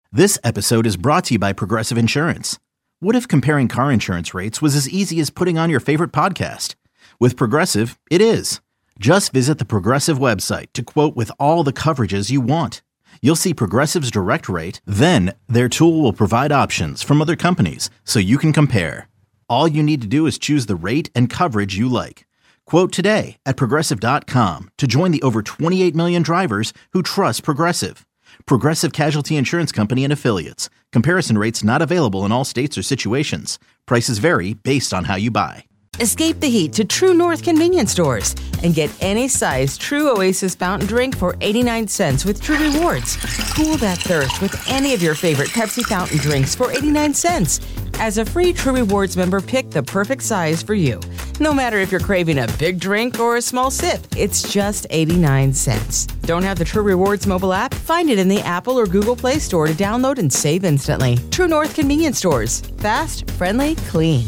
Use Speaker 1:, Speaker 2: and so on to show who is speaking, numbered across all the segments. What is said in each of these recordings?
Speaker 1: This episode is brought to you by Progressive Insurance. What if comparing car insurance rates was as easy as putting on your favorite podcast? With Progressive, it is. Just visit the Progressive website to quote with all the coverages you want. You'll see Progressive's direct rate, then their tool will provide options from other companies so you can compare. All you need to do is choose the rate and coverage you like. Quote today at Progressive.com to join the over 28 million drivers who trust Progressive. Progressive Casualty Insurance Company and Affiliates. Comparison rates not available in all states or situations. Prices vary based on how you buy.
Speaker 2: Escape the heat to True North convenience stores and get any size True Oasis fountain drink for 89 cents with True Rewards. Cool that thirst with any of your favorite Pepsi fountain drinks for 89 cents. As a free True Rewards member, pick the perfect size for you. No matter if you're craving a big drink or a small sip, it's just 89 cents. Don't have the True Rewards mobile app? Find it in the Apple or Google Play Store to download and save instantly. True North convenience stores. Fast, friendly, clean.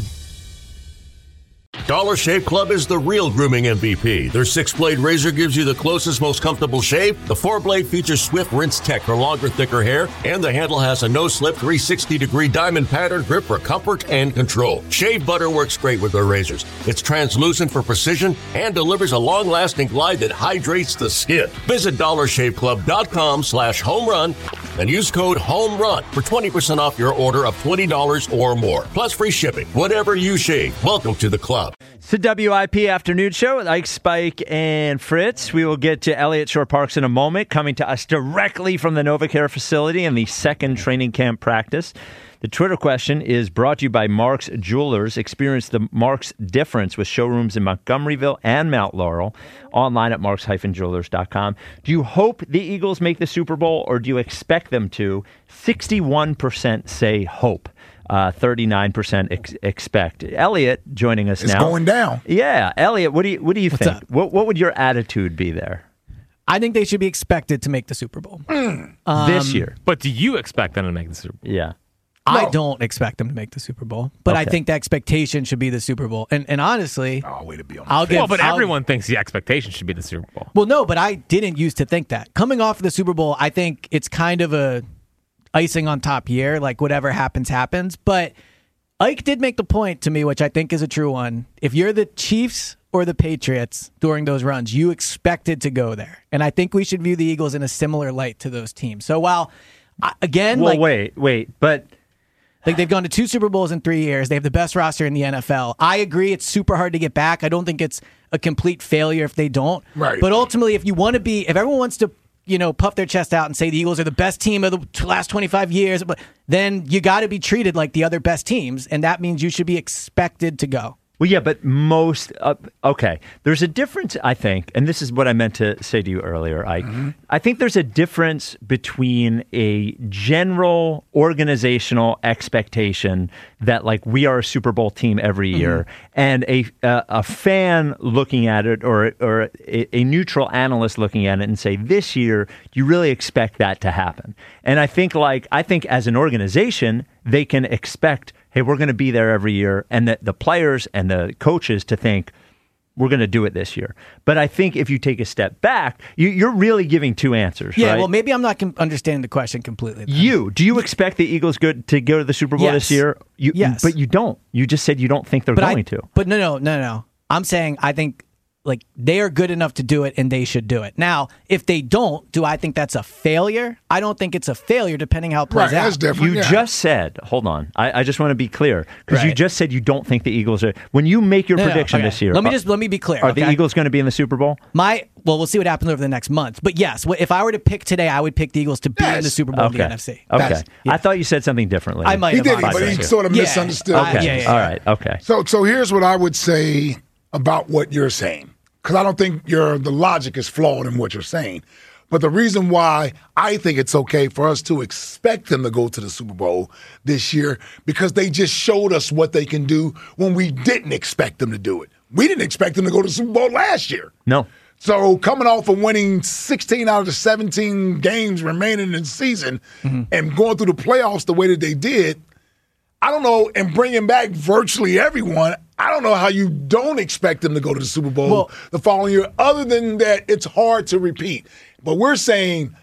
Speaker 3: Dollar Shave Club is the real grooming MVP. Their 6-blade razor gives you the closest, most comfortable shave. The 4-blade features swift rinse tech for longer, thicker hair. And the handle has a no-slip 360-degree diamond pattern grip for comfort and control. Shave butter works great with their razors. It's translucent for precision and delivers a long-lasting glide that hydrates the skin. Visit DollarShaveClub.com/homerun and use code HOMERUN for 20% off your order of $20 or more. Plus free shipping. Whatever you shave, welcome to the club.
Speaker 4: It's the WIP Afternoon Show with Ike, Spike, and Fritz. We will get to Elliott Shore Parks in a moment, coming to us directly from the NovaCare facility and the second training camp practice. The Twitter question is brought to you by Mark's Jewelers. Experience the Mark's difference with showrooms in Montgomeryville and Mount Laurel. Online at marks-jewelers.com. Do you hope the Eagles make the Super Bowl or do you expect them to? 61% say hope. 39% expect. Elliot joining us now.
Speaker 5: It's going down.
Speaker 4: Yeah, Elliot, what do you think?
Speaker 6: Up?
Speaker 4: What would your attitude be there?
Speaker 6: I think they should be expected to make the Super Bowl
Speaker 4: This year.
Speaker 7: But do you expect them to make the Super Bowl?
Speaker 4: Yeah.
Speaker 6: I don't expect them to make the Super Bowl, but I
Speaker 4: Okay.
Speaker 6: think the expectation should be the Super Bowl. And honestly,
Speaker 5: way to be on
Speaker 7: Everyone thinks the expectation should be the Super Bowl.
Speaker 6: Well, no, but I didn't used to think that. Coming off of the Super Bowl, I think it's kind of a icing on top year, like whatever happens, happens. But Ike did make the point to me, which I think is a true one. If you're the Chiefs or the Patriots during those runs, you expected to go there. And I think we should view the Eagles in a similar light to those teams. So while, again,
Speaker 4: Well, wait, but
Speaker 6: like they've gone to 2 Super Bowls in 3 years. They have the best roster in the NFL. I agree it's super hard to get back. I don't think it's a complete failure if they don't.
Speaker 5: Right.
Speaker 6: But ultimately, if everyone wants to, puff their chest out and say the Eagles are the best team of the last 25 years, but then you got to be treated like the other best teams, and that means you should be expected to go.
Speaker 4: Well, yeah, but okay. There's a difference, I think, and this is what I meant to say to you earlier, Ike. Mm-hmm. I think there's a difference between a general organizational expectation that, like, we are a Super Bowl team every year, and a fan looking at it or a neutral analyst looking at it and say, this year, you really expect that to happen. And I think as an organization, they can expect, hey, we're going to be there every year, and that the players and the coaches to think, we're going to do it this year. But I think if you take a step back, you're really giving two answers,
Speaker 6: yeah,
Speaker 4: right?
Speaker 6: well, maybe I'm not understanding the question completely.
Speaker 4: Do you expect the Eagles to go to the Super Bowl this year?
Speaker 6: Yes.
Speaker 4: But you don't. You just said you don't think they're going to.
Speaker 6: But no. I'm saying I think like they are good enough to do it and they should do it. Now, if they don't, do I think that's a failure? I don't think it's a failure depending how it plays out.
Speaker 5: That's different.
Speaker 4: You just said, hold on, I just want to be clear, because you just said you don't think the Eagles are, when you make your prediction this year.
Speaker 6: Let me be clear.
Speaker 4: Are the Eagles going to be in the Super Bowl?
Speaker 6: Well, we'll see what happens over the next month. But yes, if I were to pick today, I would pick the Eagles to be in the Super Bowl in the NFC.
Speaker 4: Okay. I thought you said something differently.
Speaker 6: I might have.
Speaker 5: He did, but he sort of misunderstood.
Speaker 4: Okay. All right. Okay.
Speaker 5: So here's what I would say about what you're saying. Because I don't think the logic is flawed in what you're saying. But the reason why I think it's okay for us to expect them to go to the Super Bowl this year, because they just showed us what they can do when we didn't expect them to do it. We didn't expect them to go to the Super Bowl last year.
Speaker 4: No.
Speaker 5: So coming off of winning 16 out of the 17 games remaining in the season and going through the playoffs the way that they did, I don't know, and bringing back virtually everyone, I don't know how you don't expect them to go to the Super Bowl the following year, other than that it's hard to repeat. But we're saying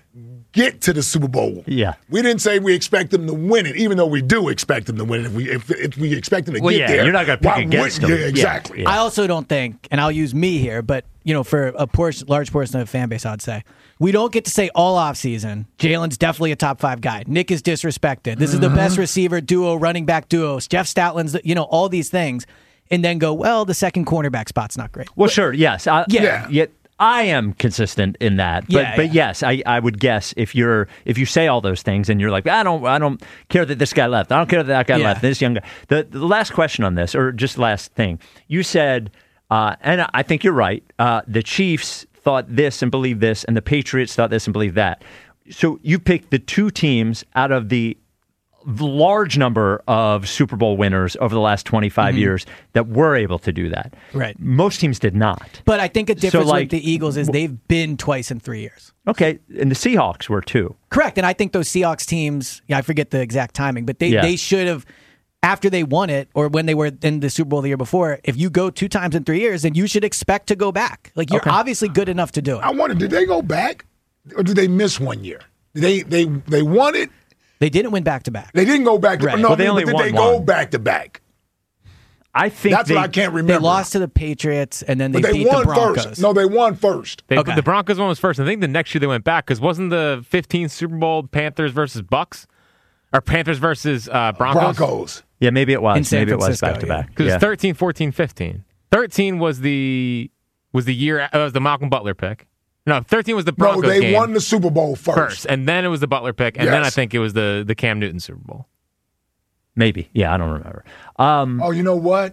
Speaker 5: get to the Super Bowl.
Speaker 4: Yeah.
Speaker 5: We didn't say we expect them to win it, even though we do expect them to win it. If we expect them to get there.
Speaker 4: You're not going to pick against them.
Speaker 5: Yeah, exactly.
Speaker 6: I also don't think, and I'll use me here, but for a large portion of the fan base, I'd say, we don't get to say all offseason, Jalen's definitely a top 5 guy. Nick is disrespected. This is the best receiver duo, running back duos. Jeff Stoutland's, all these things. And then go, well, the second cornerback spot's not great.
Speaker 4: Well, sure, yes.
Speaker 5: Yeah.
Speaker 4: I am consistent in that, but yes, I would guess if you say all those things and you're like, I don't care that this guy left, I don't care that guy left, this young guy. The last question on this, or just last thing, you said, and I think you're right. The Chiefs thought this and believed this, and the Patriots thought this and believed that. So you picked the two teams out of the large number of Super Bowl winners over the last 25 years that were able to do that.
Speaker 6: Right.
Speaker 4: Most teams did not.
Speaker 6: But I think a difference with the Eagles is they've been twice in 3 years.
Speaker 4: Okay, and the Seahawks were too.
Speaker 6: Correct, and I think those Seahawks teams, I forget the exact timing, but they should have, after they won it, or when they were in the Super Bowl the year before, if you go 2 times in 3 years, then you should expect to go back. Like, you're obviously good enough to do it.
Speaker 5: I wonder, did they go back, or did they miss 1 year? They won it.
Speaker 6: They didn't win back-to-back.
Speaker 5: They didn't go back to back.
Speaker 6: Right.
Speaker 5: No,
Speaker 4: well, they only
Speaker 5: did
Speaker 4: won
Speaker 5: they go
Speaker 4: one.
Speaker 5: back-to-back?
Speaker 4: I think
Speaker 5: that's what I can't remember.
Speaker 6: They lost to the Patriots, and then they beat
Speaker 5: won
Speaker 6: the Broncos.
Speaker 5: First. No, they won first.
Speaker 7: The Broncos one was first. I think the next year they went back because wasn't the 15th Super Bowl Panthers versus Bucks? Or Panthers versus Broncos?
Speaker 4: Yeah, maybe it was.
Speaker 6: In San
Speaker 4: Maybe it was
Speaker 6: Francisco,
Speaker 4: back-to-back.
Speaker 7: Because it's 13, 14, 15. 13 was the year, it was the Malcolm Butler pick. No, 13 was the Broncos
Speaker 5: game. No, they
Speaker 7: game
Speaker 5: won the Super Bowl first.
Speaker 7: And then it was the Butler pick, and then I think it was the Cam Newton Super Bowl.
Speaker 4: Maybe. Yeah, I don't remember.
Speaker 5: Oh, you know what?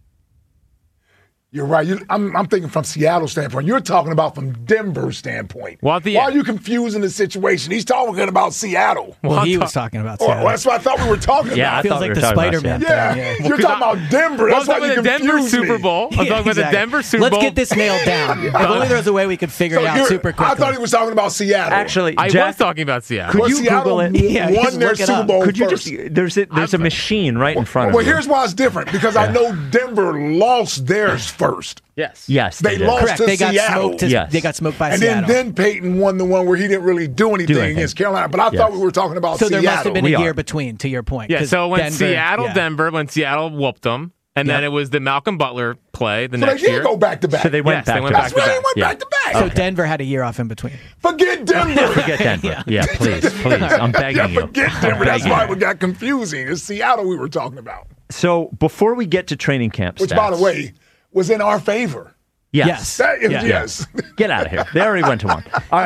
Speaker 5: You're right. I'm thinking from Seattle's standpoint. You're talking about from Denver's standpoint.
Speaker 7: Well,
Speaker 5: why are you confusing the situation? He's talking about Seattle.
Speaker 6: Well, he was talking about Seattle.
Speaker 5: Well, that's what I thought we were talking about.
Speaker 4: Yeah,
Speaker 6: it feels like the Spider-Man thing.
Speaker 5: Yeah. You're talking about Denver. That's why you
Speaker 7: the Denver Super Bowl. I'm talking about the Denver Super Bowl.
Speaker 6: Let's get this nailed down. If only there was a way we could figure it out super quickly.
Speaker 5: I thought he was talking about Seattle.
Speaker 4: Actually,
Speaker 7: I
Speaker 4: Jack,
Speaker 7: was talking about Seattle.
Speaker 4: Could you Google it?
Speaker 6: Yeah,
Speaker 5: won their Super Bowl
Speaker 4: Could you
Speaker 5: first.
Speaker 4: There's a machine right in front of you.
Speaker 5: Well, here's why it's different. Because I know Denver lost theirs first.
Speaker 4: Yes,
Speaker 5: they
Speaker 4: did.
Speaker 5: lost
Speaker 6: Correct.
Speaker 5: to
Speaker 6: They got
Speaker 5: Seattle.
Speaker 6: smoked. They got smoked by
Speaker 5: and
Speaker 6: Seattle.
Speaker 5: then Peyton won the one where he didn't really do anything against Carolina. But I thought we were talking about
Speaker 6: so
Speaker 5: Seattle.
Speaker 6: there must have been a year between, to your point.
Speaker 7: Yeah, so when
Speaker 6: Denver,
Speaker 7: Denver, when Seattle whooped them, and then it was the Malcolm Butler play the next
Speaker 5: they
Speaker 7: year.
Speaker 5: did go back-to-back.
Speaker 4: So they went back to back.
Speaker 5: That's why they went back-to-back.
Speaker 6: So Denver had a year off in between.
Speaker 5: Forget Denver.
Speaker 4: Forget Denver. Yeah, please. I'm begging you.
Speaker 5: Forget Denver. That's why it got confusing. It's Seattle we were talking about.
Speaker 4: So before we get to training camp
Speaker 5: Which,
Speaker 4: stats,
Speaker 5: by the way, was in our favor.
Speaker 4: Yes.
Speaker 5: Yes.
Speaker 4: Get out of here. They already went to one. All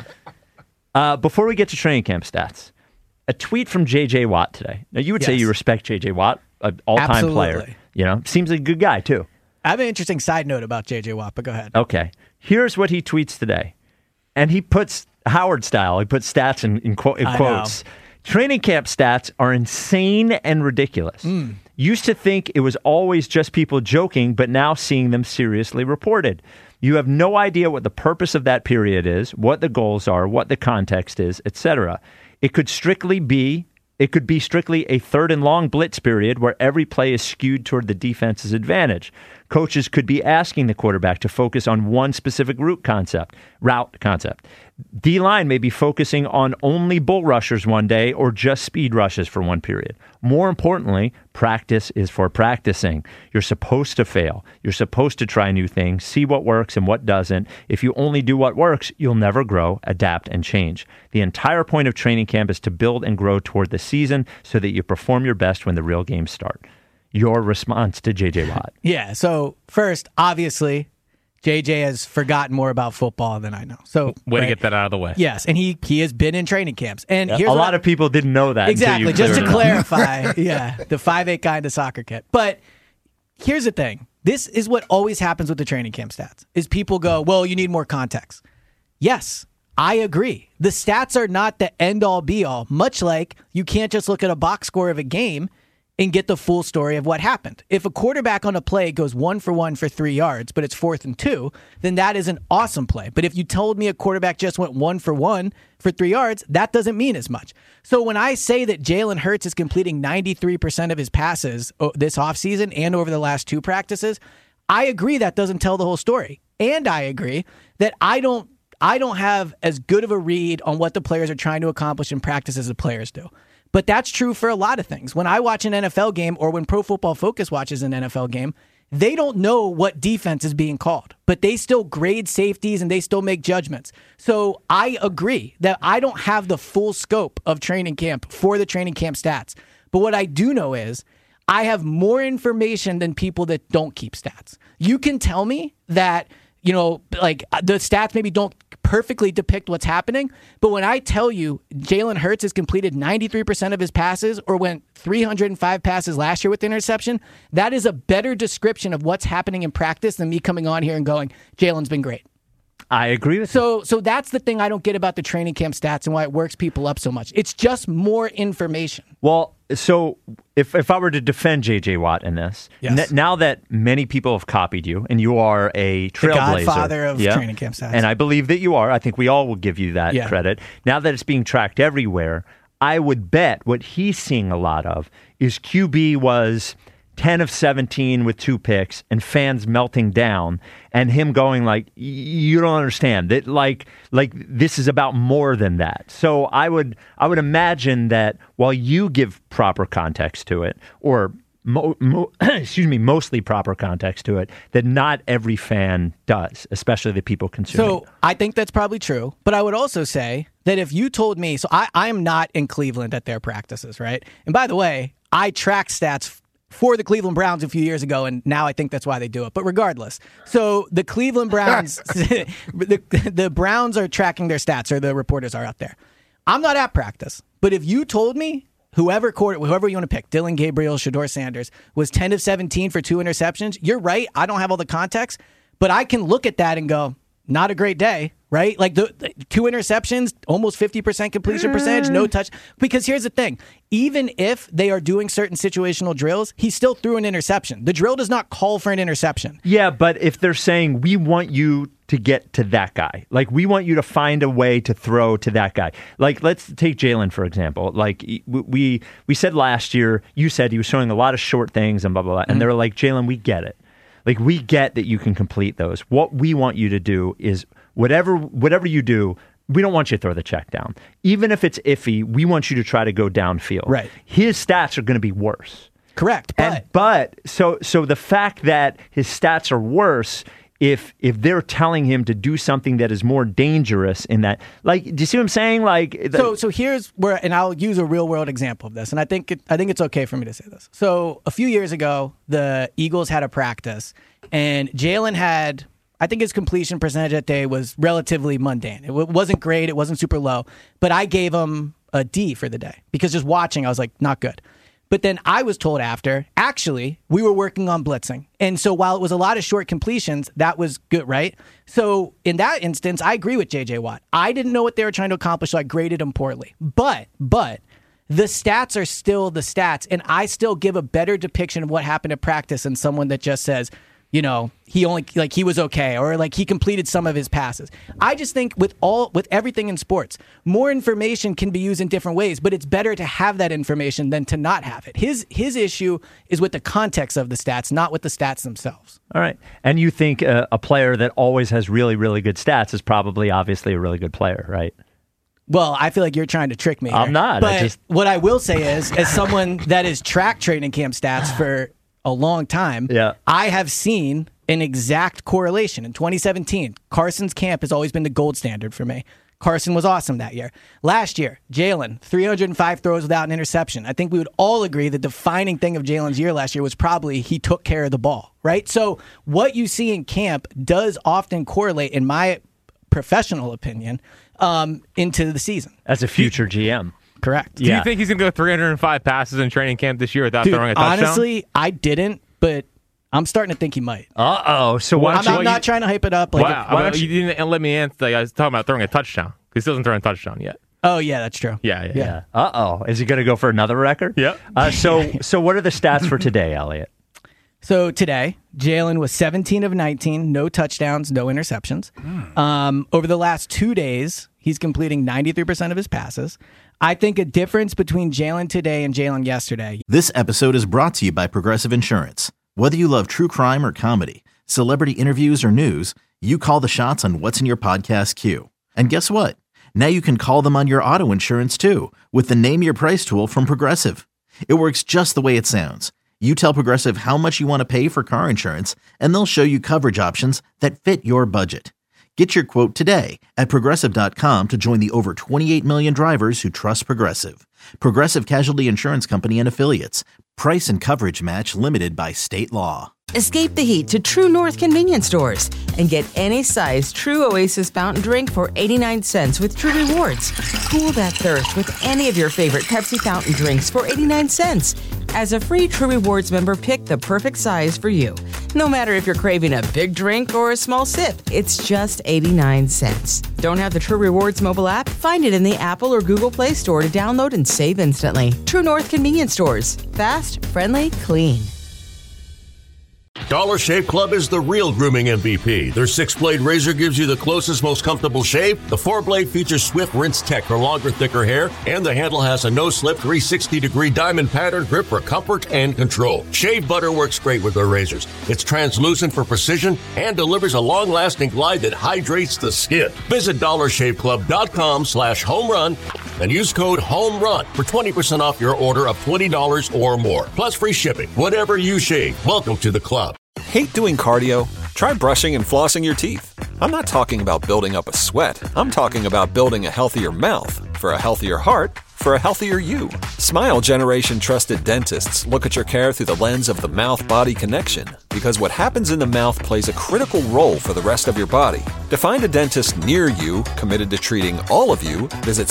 Speaker 4: right. Before we get to training camp stats, a tweet from J.J. Watt today. Now, you would say you respect J.J. Watt, an all-time player. Seems like a good guy, too.
Speaker 6: I have an interesting side note about J.J. Watt, but go ahead.
Speaker 4: Okay. Here's what he tweets today. And he puts Howard style. He puts stats in quotes. Training camp stats are insane and ridiculous. Used to think it was always just people joking, but now seeing them seriously reported. You have no idea what the purpose of that period is, what the goals are, what the context is, etc. It could be strictly a third and long blitz period where every play is skewed toward the defense's advantage. Coaches could be asking the quarterback to focus on one specific route concept. D-line may be focusing on only bull rushers one day or just speed rushes for one period. More importantly, practice is for practicing. You're supposed to fail. You're supposed to try new things, see what works and what doesn't. If you only do what works, you'll never grow, adapt, and change. The entire point of training camp is to build and grow toward the season so that you perform your best when the real games start. Your response to J.J. Watt.
Speaker 6: Yeah, so first, obviously, JJ has forgotten more about football than I know. So
Speaker 7: way to get that out of the way.
Speaker 6: Yes, and he has been in training camps. And here's
Speaker 4: a lot of people didn't know that.
Speaker 6: Exactly, just to clarify, the 5'8" guy in the soccer kit. But here's the thing. This is what always happens with the training camp stats, is people go, well, you need more context. Yes, I agree. The stats are not the end-all, be-all, much like you can't just look at a box score of a game and get the full story of what happened. If a quarterback on a play goes 1 for 1 for 3 yards, but it's 4th and 2, then that is an awesome play. But if you told me a quarterback just went 1 for 1 for 3 yards, that doesn't mean as much. So when I say that Jalen Hurts is completing 93% of his passes this offseason and over the last 2 practices, I agree that doesn't tell the whole story. And I agree that I I don't have as good of a read on what the players are trying to accomplish in practice as the players do. But that's true for a lot of things. When I watch an NFL game or when Pro Football Focus watches an NFL game, they don't know what defense is being called, but they still grade safeties and they still make judgments. So I agree that I don't have the full scope of training camp for the training camp stats. But what I do know is I have more information than people that don't keep stats. You can tell me that, like the stats maybe don't perfectly depict what's happening, but when I tell you Jalen Hurts has completed 93% of his passes or went 305 passes last year with interception, that is a better description of what's happening in practice than me coming on here and going, Jalen's been great.
Speaker 4: I agree with you.
Speaker 6: So that's the thing I don't get about the training camp stats and why it works people up so much. It's just more information.
Speaker 4: Well, so if I were to defend J.J. Watt in this,
Speaker 6: yes.
Speaker 4: Now that many people have copied you and you are a trailblazer.
Speaker 6: The godfather of training camp stats.
Speaker 4: And I believe that you are. I think we all will give you that credit. Now that it's being tracked everywhere, I would bet what he's seeing a lot of is QB was 10 of 17 with 2 picks and fans melting down and him going like, you don't understand that like this is about more than that. So I would imagine that while you give proper context to it or mostly proper context to it, that not every fan does, especially the people consuming.
Speaker 6: So I think that's probably true. But I would also say that if you told me, so I am not in Cleveland at their practices, right? And by the way, I track stats for the Cleveland Browns a few years ago, and now I think that's why they do it. But regardless, so the Cleveland Browns, the Browns are tracking their stats, or the reporters are out there. I'm not at practice, but if you told me whoever you want to pick, Dylan Gabriel, Shedeur Sanders, was 10 of 17 for 2 interceptions, you're right. I don't have all the context, but I can look at that and go, not a great day, right? Like the 2 interceptions, almost 50% completion percentage, no touch. Because here's the thing. Even if they are doing certain situational drills, he still threw an interception. The drill does not call for an interception.
Speaker 4: Yeah, but if they're saying, we want you to get to that guy, like we want you to find a way to throw to that guy. Like let's take Jalen, for example. Like we said last year, you said he was showing a lot of short things and blah, blah, blah. And they were like, Jalen, we get it. Like, we get that you can complete those. What we want you to do is whatever you do, we don't want you to throw the check down. Even if it's iffy, we want you to try to go downfield.
Speaker 6: Right.
Speaker 4: His stats are going to be worse.
Speaker 6: Correct.
Speaker 4: But so the fact that his stats are worse, if they're telling him to do something that is more dangerous in that, like, do you see what I'm saying? Like,
Speaker 6: so here's where, and I'll use a real world example of this, and I think it's okay for me to say this. So a few years ago, the Eagles had a practice, and Jalen had, I think his completion percentage that day was relatively mundane. It wasn't great, it wasn't super low, but I gave him a D for the day because just watching, I was like, not good. But then I was told after, actually, we were working on blitzing. And so while it was a lot of short completions, that was good, right? So in that instance, I agree with J.J. Watt. I didn't know what they were trying to accomplish, so I graded them poorly. But the stats are still the stats, and I still give a better depiction of what happened at practice than someone that just says, he was okay, or like he completed some of his passes. I just think with everything in sports, more information can be used in different ways, but it's better to have that information than to not have it. His issue is with the context of the stats, not with the stats themselves.
Speaker 4: All right. And you think a player that always has really, really good stats is probably obviously a really good player, right?
Speaker 6: Well, I feel like you're trying to trick me here.
Speaker 4: I'm not.
Speaker 6: But what I will say is, as someone that has tracked training camp stats for a long time, I have seen an exact correlation. In 2017, Carson's camp has always been the gold standard for me. Carson was awesome that year. Last year, Jalen, 305 throws without an interception. I think we would all agree the defining thing of Jalen's year last year was probably he took care of the ball, right? So what you see in camp does often correlate, in my professional opinion, into the season.
Speaker 4: As a future GM.
Speaker 6: Correct.
Speaker 7: Do you think he's going to go 305 passes in training camp this year without throwing a touchdown?
Speaker 6: Honestly, I didn't, but I'm starting to think he might.
Speaker 4: Uh-oh. So
Speaker 6: I'm not trying to hype it up.
Speaker 7: You didn't let me answer. I was talking about throwing a touchdown. He still hasn't thrown a touchdown yet.
Speaker 6: Oh, yeah, that's true.
Speaker 7: Yeah.
Speaker 4: Uh-oh. Is he going to go for another record?
Speaker 7: Yep.
Speaker 4: So what are the stats for today, Elliot?
Speaker 6: So today, Jalen was 17 of 19, no touchdowns, no interceptions. Over the last 2 days, he's completing 93% of his passes. I think a difference between Jalen today and Jalen yesterday.
Speaker 1: This episode is brought to you by Progressive Insurance. Whether you love true crime or comedy, celebrity interviews or news, you call the shots on what's in your podcast queue. And guess what? Now you can call them on your auto insurance too with the Name Your Price tool from Progressive. It works just the way it sounds. You tell Progressive how much you want to pay for car insurance, and they'll show you coverage options that fit your budget. Get your quote today at Progressive.com to join the over 28 million drivers who trust Progressive. Progressive Casualty Insurance Company and Affiliates. Price and coverage match limited by state law.
Speaker 2: Escape the heat to True North convenience stores and get any size True Oasis fountain drink for 89 cents with True Rewards. Cool that thirst with any of your favorite Pepsi fountain drinks for 89 cents. As a free True Rewards member, pick the perfect size for you. No matter if you're craving a big drink or a small sip, it's just 89 cents. Don't have the True Rewards mobile app? Find it in the Apple or Google Play Store to download and save instantly. True North convenience stores. Fast, friendly, clean.
Speaker 3: Dollar Shave Club is the real grooming MVP. Their 6-blade razor gives you the closest, most comfortable shave. The 4-blade features swift rinse tech for longer, thicker hair, and the handle has a no-slip 360-degree diamond pattern grip for comfort and control. Shave butter works great with their razors. It's translucent for precision and delivers a long-lasting glide that hydrates the skin. Visit DollarShaveClub.com/homerun and use code HOMERUN for 20% off your order of $20 or more, plus free shipping. Whatever you shave, welcome to the club.
Speaker 8: Hate doing cardio? Try brushing and flossing your teeth. I'm not talking about building up a sweat. I'm talking about building a healthier mouth for a healthier heart for a healthier you. Smile Generation trusted dentists look at your care through the lens of the mouth-body connection, because what happens in the mouth plays a critical role for the rest of your body. To find a dentist near you committed to treating all of you, visit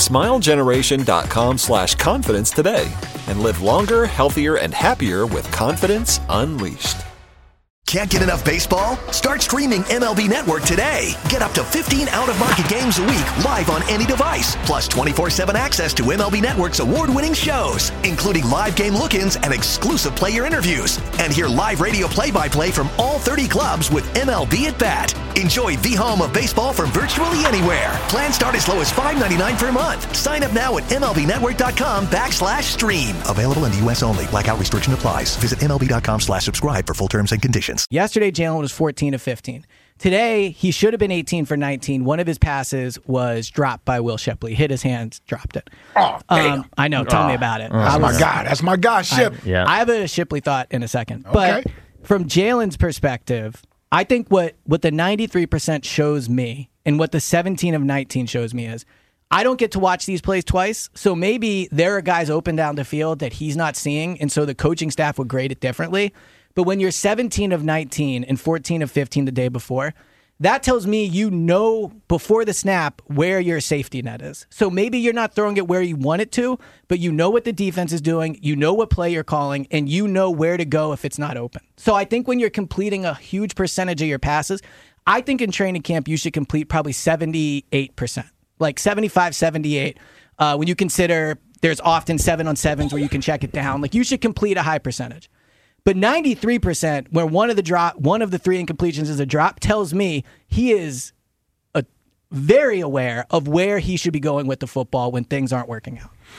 Speaker 8: smilegeneration.com/confidence today and live longer, healthier, and happier with confidence unleashed.
Speaker 9: Can't get enough baseball? Start streaming MLB Network today. Get up to 15 out-of-market games a week live on any device, plus 24/7 access to MLB Network's award-winning shows, including live game look-ins and exclusive player interviews. And hear live radio play-by-play from all 30 clubs with MLB at Bat. Enjoy the home of baseball from virtually anywhere. Plans start as low as $5.99 per month. Sign up now at MLBnetwork.com/stream. Available in the U.S. only. Blackout restriction applies. Visit MLB.com/subscribe for full terms and conditions.
Speaker 6: Yesterday, Jalen was 14 of 15. Today, he should have been 18 for 19. One of his passes was dropped by Will Shipley. Hit his hand, dropped it.
Speaker 5: Oh, damn.
Speaker 6: I know. Tell me about it.
Speaker 5: That's my guy. That's my guy, Ship.
Speaker 6: I have a Shipley thought in a second.
Speaker 5: Okay.
Speaker 6: But from Jalen's perspective, I think what the 93% shows me and what the 17 of 19 shows me is I don't get to watch these plays twice, so maybe there are guys open down the field that he's not seeing, and so the coaching staff would grade it differently. But when you're 17 of 19 and 14 of 15 the day before, that tells me you know before the snap where your safety net is. So maybe you're not throwing it where you want it to, but you know what the defense is doing, you know what play you're calling, and you know where to go if it's not open. So I think when you're completing a huge percentage of your passes, I think in training camp you should complete probably 78%, like 75, 78. When you consider there's often 7-on-7s where you can check it down, like you should complete a high percentage. But 93%, where one of the 3 incompletions is a drop, tells me he is very aware of where he should be going with the football when things aren't working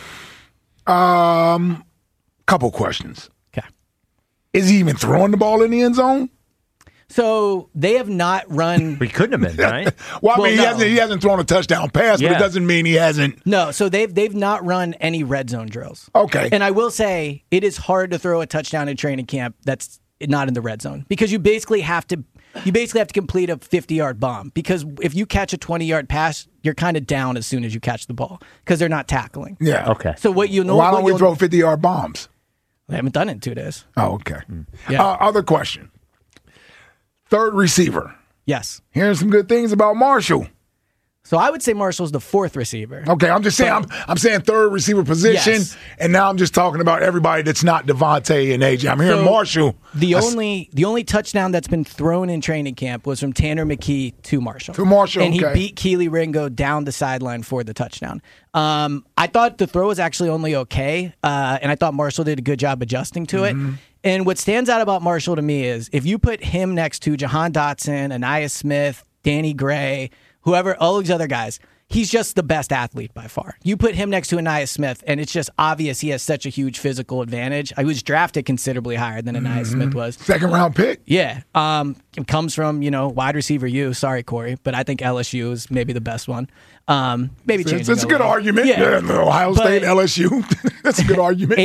Speaker 6: out.
Speaker 5: Couple questions.
Speaker 6: Okay.
Speaker 5: Is he even throwing the ball in the end zone?
Speaker 6: So they have not run.
Speaker 4: We couldn't have been, right?
Speaker 5: Well, I mean, he hasn't thrown a touchdown pass, but it doesn't mean he hasn't.
Speaker 6: No, so they've not run any red zone drills.
Speaker 5: Okay.
Speaker 6: And I will say it is hard to throw a touchdown in training camp that's not in the red zone because you basically have to complete a 50-yard bomb, because if you catch a 20-yard pass, you're kind of down as soon as you catch the ball because they're not tackling.
Speaker 5: Yeah.
Speaker 4: Okay.
Speaker 6: So what you know?
Speaker 5: Why don't we throw 50-yard bombs?
Speaker 6: They haven't done it in 2 days.
Speaker 5: Oh, okay.
Speaker 6: Yeah.
Speaker 5: Other question. Third receiver.
Speaker 6: Yes.
Speaker 5: Hearing some good things about Marshall.
Speaker 6: So I would say Marshall's the 4th receiver.
Speaker 5: Okay, I'm just saying I'm saying third receiver position, and now I'm just talking about everybody that's not Devontae and AJ. I'm hearing Marshall.
Speaker 6: The only touchdown that's been thrown in training camp was from Tanner McKee to Marshall.
Speaker 5: And
Speaker 6: he beat Keely Ringo down the sideline for the touchdown. I thought the throw was actually only okay, and I thought Marshall did a good job adjusting to it. And what stands out about Marshall to me is if you put him next to Jahan Dotson, Aniyah Smith, Danny Gray, whoever, all these other guys, he's just the best athlete by far. You put him next to Aniyah Smith, and it's just obvious he has such a huge physical advantage. I was drafted considerably higher than Aniyah Smith was.
Speaker 5: 2nd round pick?
Speaker 6: Yeah. It comes from, wide receiver U. Sorry, Corey, but I think LSU is maybe the best one. Maybe
Speaker 5: It's a good argument. Yeah, Ohio State, LSU. That's a good argument.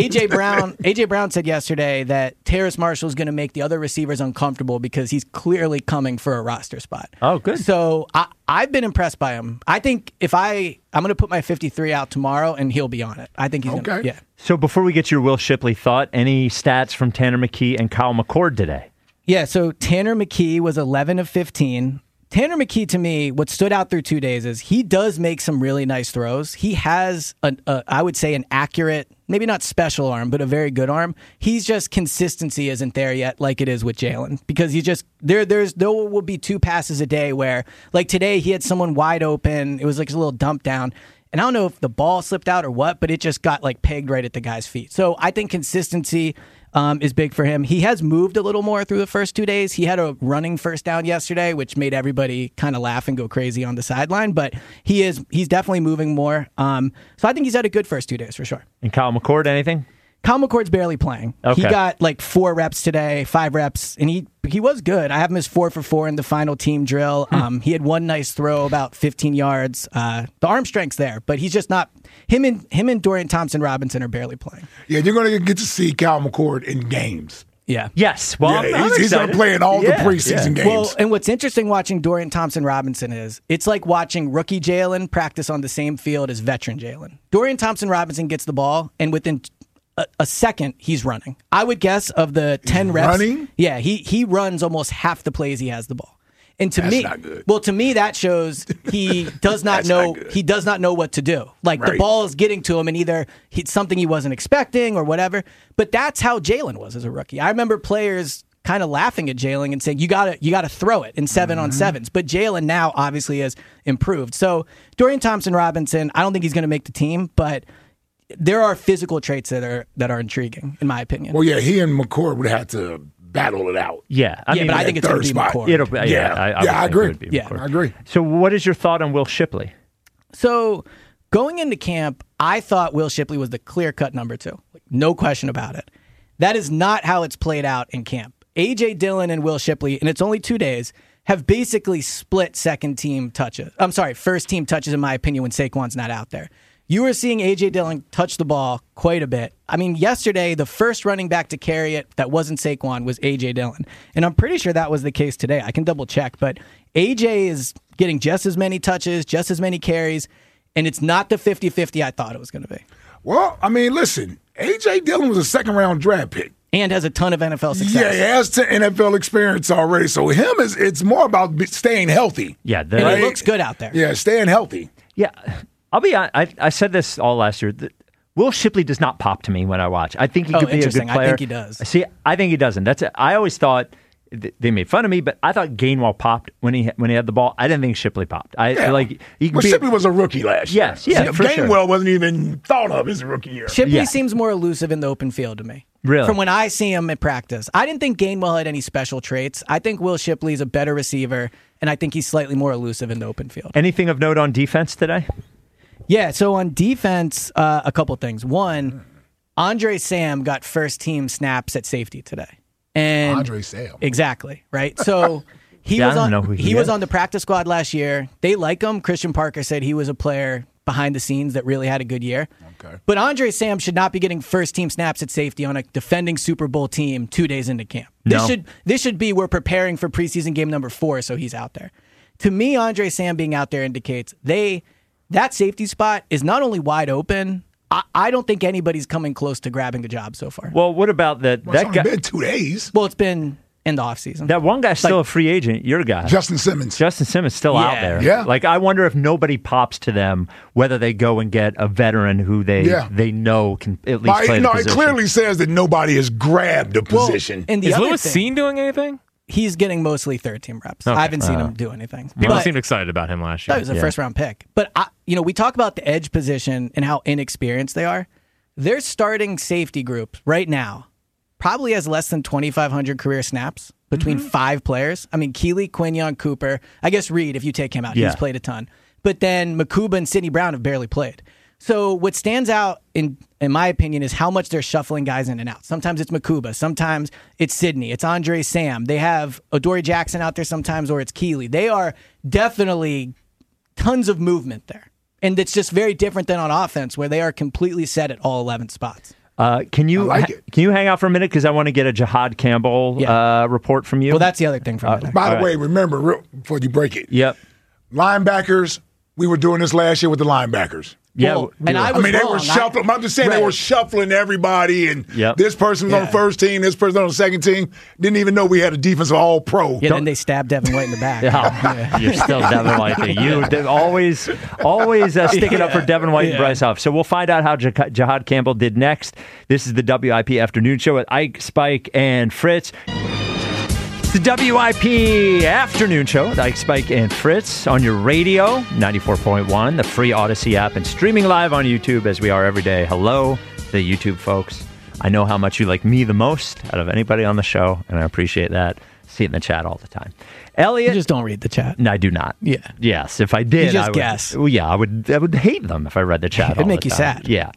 Speaker 6: AJ Brown said yesterday that Terrace Marshall is going to make the other receivers uncomfortable because he's clearly coming for a roster spot.
Speaker 4: Oh, good.
Speaker 6: So I've been impressed by him. I think if I'm going to put my 53 out tomorrow, and he'll be on it. I think he's
Speaker 5: okay.
Speaker 6: Gonna, yeah.
Speaker 4: So before we get to your Will Shipley thought, any stats from Tanner McKee and Kyle McCord today?
Speaker 6: Yeah, so Tanner McKee was 11 of 15. Tanner McKee, to me, what stood out through 2 days is he does make some really nice throws. He has, I would say, an accurate, maybe not special arm, but a very good arm. He's just consistency isn't there yet like it is with Jalen because he just, there will be 2 passes a day where, like today, he had someone wide open. It was like a little dump down. And I don't know if the ball slipped out or what, but it just got like pegged right at the guy's feet. So I think consistency is big for him. He has moved a little more through the first 2 days. He had a running first down yesterday, which made everybody kind of laugh and go crazy on the sideline. But he's definitely moving more. So I think he's had a good first 2 days for sure.
Speaker 4: And Kyle McCord, anything?
Speaker 6: Kyle McCord's barely playing.
Speaker 4: Okay.
Speaker 6: He got like 4 reps today, 5 reps, and he was good. I have him as 4 for 4 in the final team drill. He had one nice throw, about 15 yards. The arm strength's there, but he's just not. Him and Dorian Thompson-Robinson are barely playing.
Speaker 5: Yeah, you're going to get to see Kyle McCord in games.
Speaker 6: Yeah.
Speaker 4: Yes. Well,
Speaker 5: he's going to play in all the preseason games.
Speaker 6: Well, and what's interesting watching Dorian Thompson-Robinson is it's like watching rookie Jalen practice on the same field as veteran Jalen. Dorian Thompson-Robinson gets the ball, and within a second, he's running. I would guess of the 10 reps.
Speaker 5: Running?
Speaker 6: Yeah, he runs almost half the plays he has the ball. And to
Speaker 5: That's
Speaker 6: me,
Speaker 5: not good.
Speaker 6: well, to me that shows he does not know he does not know what to do. Like the ball is getting to him, and either it's something he wasn't expecting or whatever. But that's how Jalen was as a rookie. I remember players kind of laughing at Jalen and saying, "You gotta throw it in 7-on-7s." But Jalen now obviously has improved. So Dorian Thompson-Robinson, I don't think he's going to make the team, but there are physical traits that are intriguing, in my opinion.
Speaker 5: Well, yeah, he and McCord would have to battle it out.
Speaker 4: Yeah,
Speaker 6: I think it's going to be McCord.
Speaker 5: I agree.
Speaker 4: I
Speaker 5: agree.
Speaker 4: So what is your thought on Will Shipley?
Speaker 6: So going into camp, I thought Will Shipley was the clear-cut number 2. Like, no question about it. That is not how it's played out in camp. A.J. Dillon and Will Shipley, and it's only 2 days, have basically split first-team touches, in my opinion, when Saquon's not out there. You were seeing A.J. Dillon touch the ball quite a bit. I mean, yesterday, the first running back to carry it that wasn't Saquon was A.J. Dillon. And I'm pretty sure that was the case today. I can double check. But A.J. is getting just as many touches, just as many carries, and it's not the 50-50 I thought it was going to be.
Speaker 5: Well, I mean, listen, A.J. Dillon was a second-round draft pick.
Speaker 6: And has a ton of NFL success.
Speaker 5: Yeah, he has NFL experience already. So it's more about staying healthy.
Speaker 4: Yeah.
Speaker 6: And it looks good out there.
Speaker 5: Yeah, staying healthy.
Speaker 4: Yeah. I'll be honest, I said this all last year. Will Shipley does not pop to me when I watch. I think he could be a good player.
Speaker 6: I think he does.
Speaker 4: See, I think he doesn't. That's it. I always thought they made fun of me, but I thought Gainwell popped when he had the ball. I didn't think Shipley popped.
Speaker 5: Shipley was a rookie last year.
Speaker 4: Yes, yeah, for
Speaker 5: Gainwell
Speaker 4: sure.
Speaker 5: wasn't even thought of as a rookie year.
Speaker 6: Shipley seems more elusive in the open field to me.
Speaker 4: Really?
Speaker 6: From when I see him at practice. I didn't think Gainwell had any special traits. I think Will Shipley's a better receiver, and I think he's slightly more elusive in the open field.
Speaker 4: Anything of note on defense today?
Speaker 6: Yeah, so on defense, a couple things. One, Andre Sam got first-team snaps at safety today. And
Speaker 5: Andre Sam.
Speaker 6: Exactly, right? So he was on the practice squad last year. They like him. Christian Parker said he was a player behind the scenes that really had a good year.
Speaker 5: Okay.
Speaker 6: But Andre Sam should not be getting first-team snaps at safety on a defending Super Bowl team 2 days into camp. This should be we're preparing for preseason game number 4, so he's out there. To me, Andre Sam being out there indicates that safety spot is not only wide open, I don't think anybody's coming close to grabbing the job so far.
Speaker 4: Well, what about that guy?
Speaker 5: It's been 2 days.
Speaker 6: Well, it's been in the offseason.
Speaker 4: That one guy's still a free agent, your guy.
Speaker 5: Justin Simmons
Speaker 4: still out there.
Speaker 5: Yeah.
Speaker 4: Like, I wonder if nobody pops to them, whether they go and get a veteran who they know can at least play the position.
Speaker 5: It clearly says that nobody has grabbed a position.
Speaker 6: And
Speaker 7: is Lewis Cine doing anything?
Speaker 6: He's getting mostly third-team reps. Okay. I haven't seen him do anything.
Speaker 7: People seemed excited about him last year.
Speaker 6: That was a first-round pick. But, we talk about the edge position and how inexperienced they are. Their starting safety group right now probably has less than 2,500 career snaps between 5 players. I mean, Keeley, Quinyon, Cooper. I guess Reed, if you take him out, he's played a ton. But then Makuba and Sidney Brown have barely played. So what stands out, in my opinion, is how much they're shuffling guys in and out. Sometimes it's Makuba. Sometimes it's Sidney. It's Andre Sam. They have Adoree Jackson out there sometimes, or it's Keeley. They are definitely tons of movement there. And it's just very different than on offense, where they are completely set at all 11 spots.
Speaker 4: Can you hang out for a minute? Because I want to get a Jahad Campbell report from you.
Speaker 6: Well, that's the other thing from it.
Speaker 5: By the way, remember, before you break it,
Speaker 4: Yep.
Speaker 5: linebackers, we were doing this last year with the linebackers.
Speaker 4: Yeah,
Speaker 6: Well, and I was
Speaker 5: they
Speaker 6: wrong.
Speaker 5: were shuffling. I'm just saying they were shuffling everybody, and this person was on the first team, this person on the second team. Didn't even know we had a defensive all-pro.
Speaker 6: Yeah, then they stabbed Devin White in the back.
Speaker 4: You're still Devin White. You always sticking up for Devin White and Bryce Huff. So we'll find out how Jahad Campbell did next. This is the WIP Afternoon Show with Ike, Spike, and Fritz. The WIP Afternoon Show with Ike, Spike, and Fritz on your radio, 94.1, the free Odyssey app, and streaming live on YouTube as we are every day. Hello, the YouTube folks. I know how much you like me the most out of anybody on the show, and I appreciate that. See it in the chat all the time. Elliot.
Speaker 6: You just don't read the chat.
Speaker 4: No, I do not.
Speaker 6: Yeah.
Speaker 4: Yes, if I did,
Speaker 6: you just
Speaker 4: I would
Speaker 6: guess.
Speaker 4: Well, yeah, I would hate them if I read the chat.
Speaker 6: It'd make you sad.
Speaker 4: Yeah.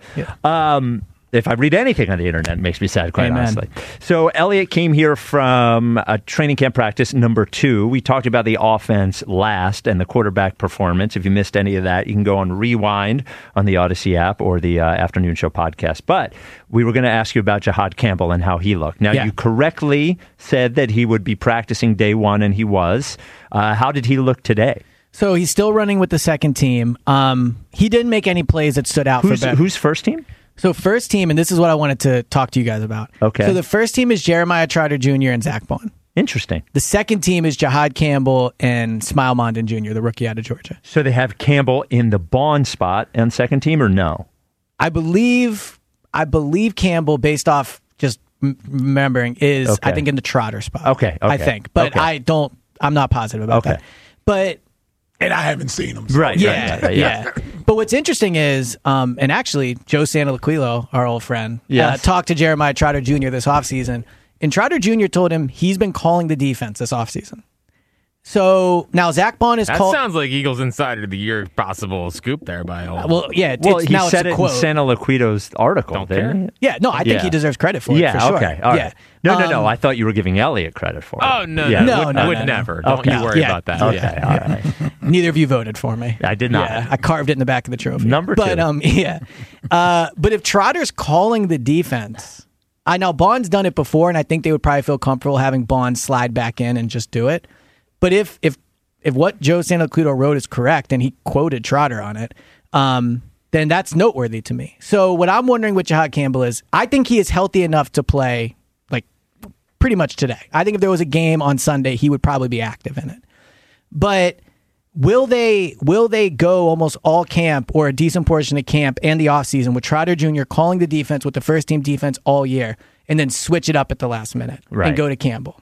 Speaker 4: If I read anything on the internet, it makes me sad, quite honestly. So Elliot came here from a training camp practice number 2. We talked about the offense last and the quarterback performance. If you missed any of that, you can go on rewind on the Odyssey app or the Afternoon Show podcast. But we were going to ask you about Jahad Campbell and how he looked. Now, you correctly said that he would be practicing day 1, and he was. How did he look today?
Speaker 6: So he's still running with the second team. He didn't make any plays that stood out for Ben.
Speaker 4: Who's first team?
Speaker 6: So first team, and this is what I wanted to talk to you guys about.
Speaker 4: Okay.
Speaker 6: So the first team is Jeremiah Trotter Jr. and Zach Bond.
Speaker 4: Interesting.
Speaker 6: The second team is Jahad Campbell and Smile Mondon Jr., the rookie out of Georgia.
Speaker 4: So they have Campbell in the Bond spot on second team, or no?
Speaker 6: I believe Campbell, based off just remembering, is I think in the Trotter spot.
Speaker 4: Okay.
Speaker 6: I think, but I'm not positive about that. But
Speaker 5: and I haven't seen him. So.
Speaker 4: Right.
Speaker 6: Yeah. But what's interesting is, and actually, Joe Santalaquilo, our old friend, talked to Jeremiah Trotter Jr. this offseason, and Trotter Jr. told him he's been calling the defense this offseason. So now Zach Bond is called.
Speaker 7: That sounds like Eagles Insider of the Year possible scoop there by all.
Speaker 4: He said it in Santalaquilo's article. Didn't he?
Speaker 6: Yeah, no, I think he deserves credit for it.
Speaker 4: Yeah,
Speaker 6: for sure.
Speaker 4: Okay, all right. No. I thought you were giving Elliot credit for it.
Speaker 7: Oh no, would never. Don't you worry about that.
Speaker 4: Okay, all right.
Speaker 6: Neither of you voted for me.
Speaker 4: I did not.
Speaker 6: Yeah, I carved it in the back of the trophy.
Speaker 4: Number 2.
Speaker 6: But if Trotter's calling the defense, I know Bond's done it before, and I think they would probably feel comfortable having Bond slide back in and just do it. But if what Joe Santalaquilo wrote is correct, and he quoted Trotter on it, then that's noteworthy to me. So what I'm wondering with Jahad Campbell is, I think he is healthy enough to play like pretty much today. I think if there was a game on Sunday, he would probably be active in it. But will they go almost all camp or a decent portion of camp and the offseason with Trotter Jr. calling the defense with the first team defense all year and then switch it up at the last minute and go to Campbell?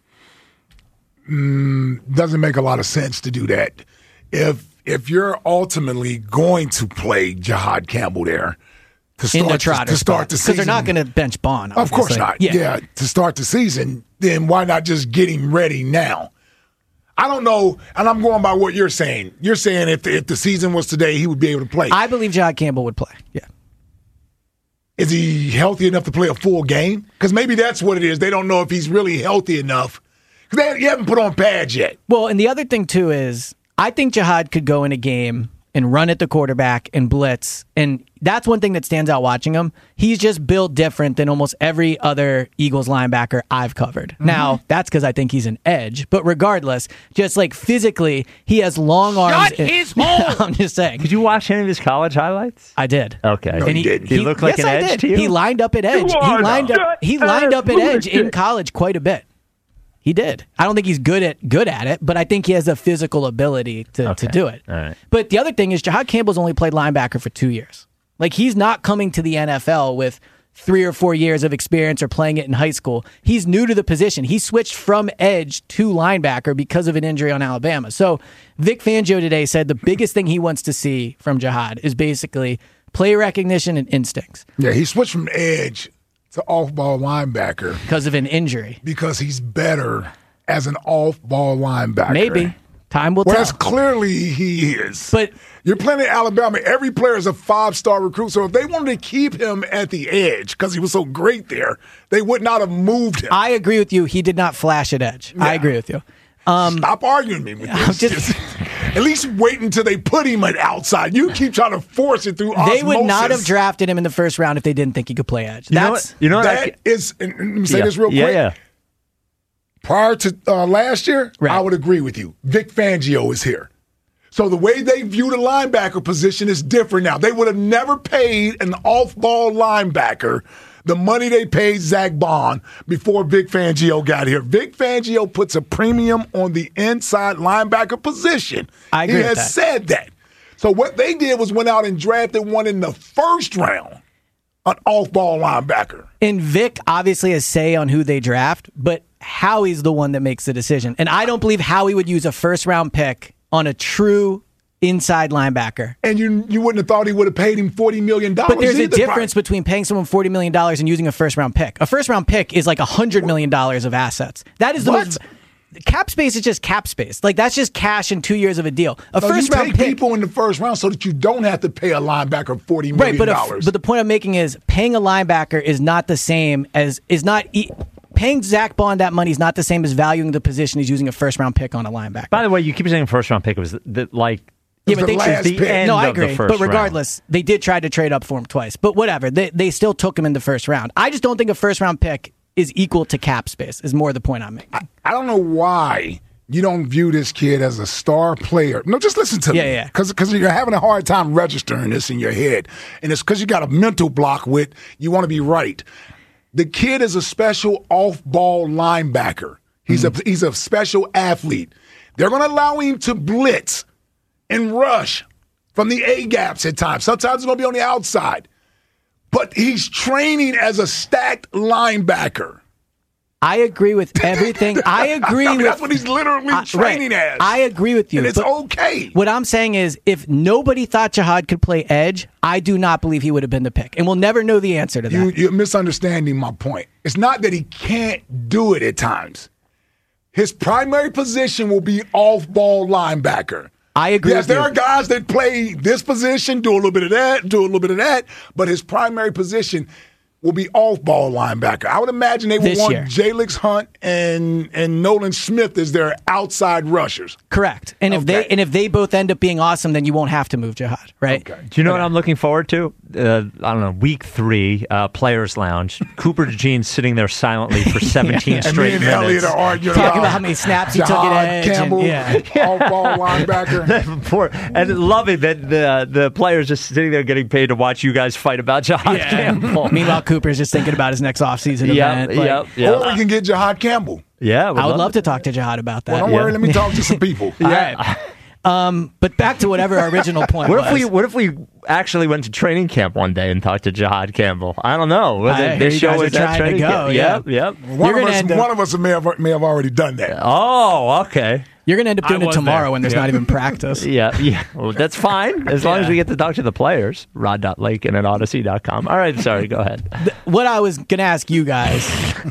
Speaker 5: Doesn't make a lot of sense to do that. If you're ultimately going to play Jahad Campbell there to start the season,
Speaker 6: because they're not going to bench Bond. Obviously.
Speaker 5: Of course not. Yeah, to start the season, then why not just get him ready now? I don't know, and I'm going by what you're saying. You're saying if the season was today, he would be able to play.
Speaker 6: I believe Jahad Campbell would play. Yeah.
Speaker 5: Is he healthy enough to play a full game? Because maybe that's what it is. They don't know if he's really healthy enough. Because you haven't put on pads yet.
Speaker 6: Well, and the other thing, too, is I think Jahad could go in a game and run at the quarterback and blitz. And that's one thing that stands out watching him. He's just built different than almost every other Eagles linebacker I've covered. Mm-hmm. Now, that's because I think he's an edge. But regardless, just like physically, he has long arms.
Speaker 7: Shut his hole!
Speaker 6: I'm just saying.
Speaker 4: Did you watch any of his college highlights?
Speaker 6: I did.
Speaker 4: Okay.
Speaker 5: No,
Speaker 6: and
Speaker 5: he didn't.
Speaker 4: He looked like an edge to you?
Speaker 6: He lined up at edge. He lined up at edge in college quite a bit. He did. I don't think he's good at it, but I think he has a physical ability to do it.
Speaker 4: All right.
Speaker 6: But the other thing is Jahad Campbell's only played linebacker for 2 years. Like, he's not coming to the NFL with 3 or 4 years of experience or playing it in high school. He's new to the position. He switched from edge to linebacker because of an injury on Alabama. So Vic Fangio today said the biggest thing he wants to see from Jahad is basically play recognition and instincts.
Speaker 5: Yeah, he switched from edge to off-ball linebacker.
Speaker 6: Because of an injury.
Speaker 5: Because he's better as an off-ball linebacker.
Speaker 6: Maybe. Time will tell.
Speaker 5: Well, that's clearly he is.
Speaker 6: But
Speaker 5: you're playing at Alabama. Every player is a 5-star recruit. So if they wanted to keep him at the edge because he was so great there, they would not have moved him.
Speaker 6: I agree with you. He did not flash at edge. Yeah. I agree with you.
Speaker 5: Stop arguing me with this. At least wait until they put him at outside. You keep trying to force it through osmosis.
Speaker 6: They would not have drafted him in the first round if they didn't think he could play edge.
Speaker 5: That is, and let me say this real quick.
Speaker 4: Yeah.
Speaker 5: Prior to last year, I would agree with you. Vic Fangio is here. So the way they view the linebacker position is different now. They would have never paid an off-ball linebacker the money they paid Zach Bond before Vic Fangio got here. Vic Fangio puts a premium on the inside linebacker position.
Speaker 6: I agree
Speaker 5: He
Speaker 6: with
Speaker 5: has
Speaker 6: that.
Speaker 5: said that. So what they did was went out and drafted one in the first round, an off-ball linebacker.
Speaker 6: And Vic obviously has say on who they draft, but Howie's the one that makes the decision. And I don't believe Howie would use a first-round pick on a true inside linebacker.
Speaker 5: And you wouldn't have thought he would have paid him $40 million.
Speaker 6: But there's a difference between paying someone $40 million and using a first-round pick. A first-round pick is like $100 million of assets. That is the most... Cap space is just cap space. Like, that's just cash in 2 years of a deal. A first-round
Speaker 5: you
Speaker 6: pick...
Speaker 5: take people in the first round so that you don't have to pay a linebacker $40 million.
Speaker 6: Right, but the point I'm making is paying a linebacker is not the same as... Paying Zach Bond that money is not the same as valuing the position he's using a first-round pick on a linebacker.
Speaker 4: By the way, you keep saying first-round pick. It was
Speaker 6: No, I agree. But regardless, they did try to trade up for him twice. But whatever, they still took him in the first round. I just don't think a first-round pick is equal to cap space, is more the point I'm making.
Speaker 5: I don't know why you don't view this kid as a star player. No, just listen to me.
Speaker 6: Yeah.
Speaker 5: Because you're having a hard time registering this in your head. And it's because you got a mental block with you want to be right. The kid is a special off-ball linebacker. He's a special athlete. They're going to allow him to blitz and rush from the A-gaps at times. Sometimes it's going to be on the outside. But he's training as a stacked linebacker.
Speaker 6: I agree with everything.
Speaker 5: That's what he's literally training as.
Speaker 6: I agree with you.
Speaker 5: And it's okay.
Speaker 6: What I'm saying is, if nobody thought Jihad could play edge, I do not believe he would have been the pick. And we'll never know the answer to that.
Speaker 5: You're misunderstanding my point. It's not that he can't do it at times. His primary position will be off-ball linebacker.
Speaker 6: I agree
Speaker 5: Yes,
Speaker 6: with you.
Speaker 5: there are guys that play this position, do a little bit of that, but his primary position will be off-ball linebacker. I would imagine they would want Jalix Hunt and Nolan Smith as their outside rushers.
Speaker 6: Correct. And if they both end up being awesome, then you won't have to move Jihad, right?
Speaker 5: Okay.
Speaker 4: Do you know what I'm looking forward to? I don't know, week 3, Players Lounge. Cooper DeJean sitting there silently for 17 straight
Speaker 5: and me and
Speaker 4: minutes.
Speaker 5: Elliot are arguing
Speaker 6: Talking about how many snaps he took at edge.
Speaker 5: Campbell, off-ball linebacker.
Speaker 4: And loving that the players just sitting there getting paid to watch you guys fight about Jihad Campbell.
Speaker 6: Meanwhile, Cooper's just thinking about his next offseason event.
Speaker 5: Or we can get Jihad Campbell.
Speaker 4: Yeah,
Speaker 6: I would love to talk to Jihad about that.
Speaker 5: Well, don't worry, let me talk to some people.
Speaker 6: All right. But back to whatever our original point was.
Speaker 4: What if we actually went to training camp one day and talked to Jihad Campbell? I don't know.
Speaker 6: This show is trying to go.
Speaker 4: Yep.
Speaker 5: One of us may have already done that.
Speaker 4: Oh, okay.
Speaker 6: You're going to end up doing it tomorrow when there's not even practice.
Speaker 4: Yeah. Well, that's fine. As long as we get to talk to the players. Rod.Lakin at Odyssey.com. All right, sorry, go ahead.
Speaker 6: What I was going to ask you guys,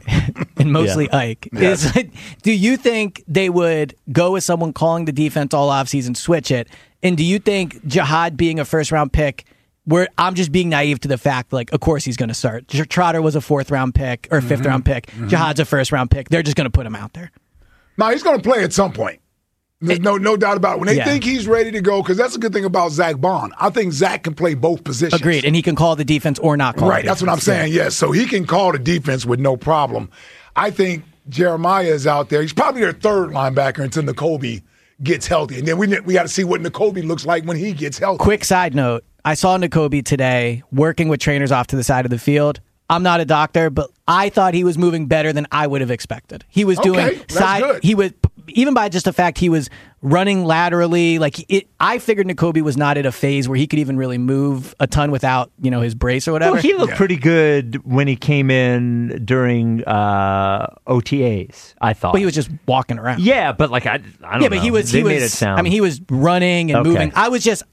Speaker 6: and mostly Ike, is do you think they would go with someone calling the defense all offseason, switch it? And do you think Jihad being a first-round pick, where I'm just being naive to the fact, like, of course he's going to start. Trotter was a 4th-round pick or 5th-round pick. Jihad's a 1st-round pick. They're just going to put him out there.
Speaker 5: No, he's going to play at some point. There's no doubt about it. When they think he's ready to go, because that's a good thing about Zach Bond. I think Zach can play both positions.
Speaker 6: Agreed, and he can call the defense or not call the defense.
Speaker 5: That's what I'm saying, yes. So he can call the defense with no problem. I think Jeremiah is out there. He's probably their 3rd linebacker until Nakobe gets healthy. And then we got to see what Nakobe looks like when he gets healthy.
Speaker 6: Quick side note, I saw Nakobe today working with trainers off to the side of the field. I'm not a doctor, but I thought he was moving better than I would have expected. He was doing side. Good. He was, even by just the fact he was running laterally. I figured Nakobe was not at a phase where he could even really move a ton without his brace or whatever.
Speaker 4: Well, he looked pretty good when he came in during OTAs. I thought.
Speaker 6: But he was just walking around.
Speaker 4: Yeah, but I don't know.
Speaker 6: Yeah, but he was.
Speaker 4: They made it sound.
Speaker 6: I mean, he was running and moving. I was just.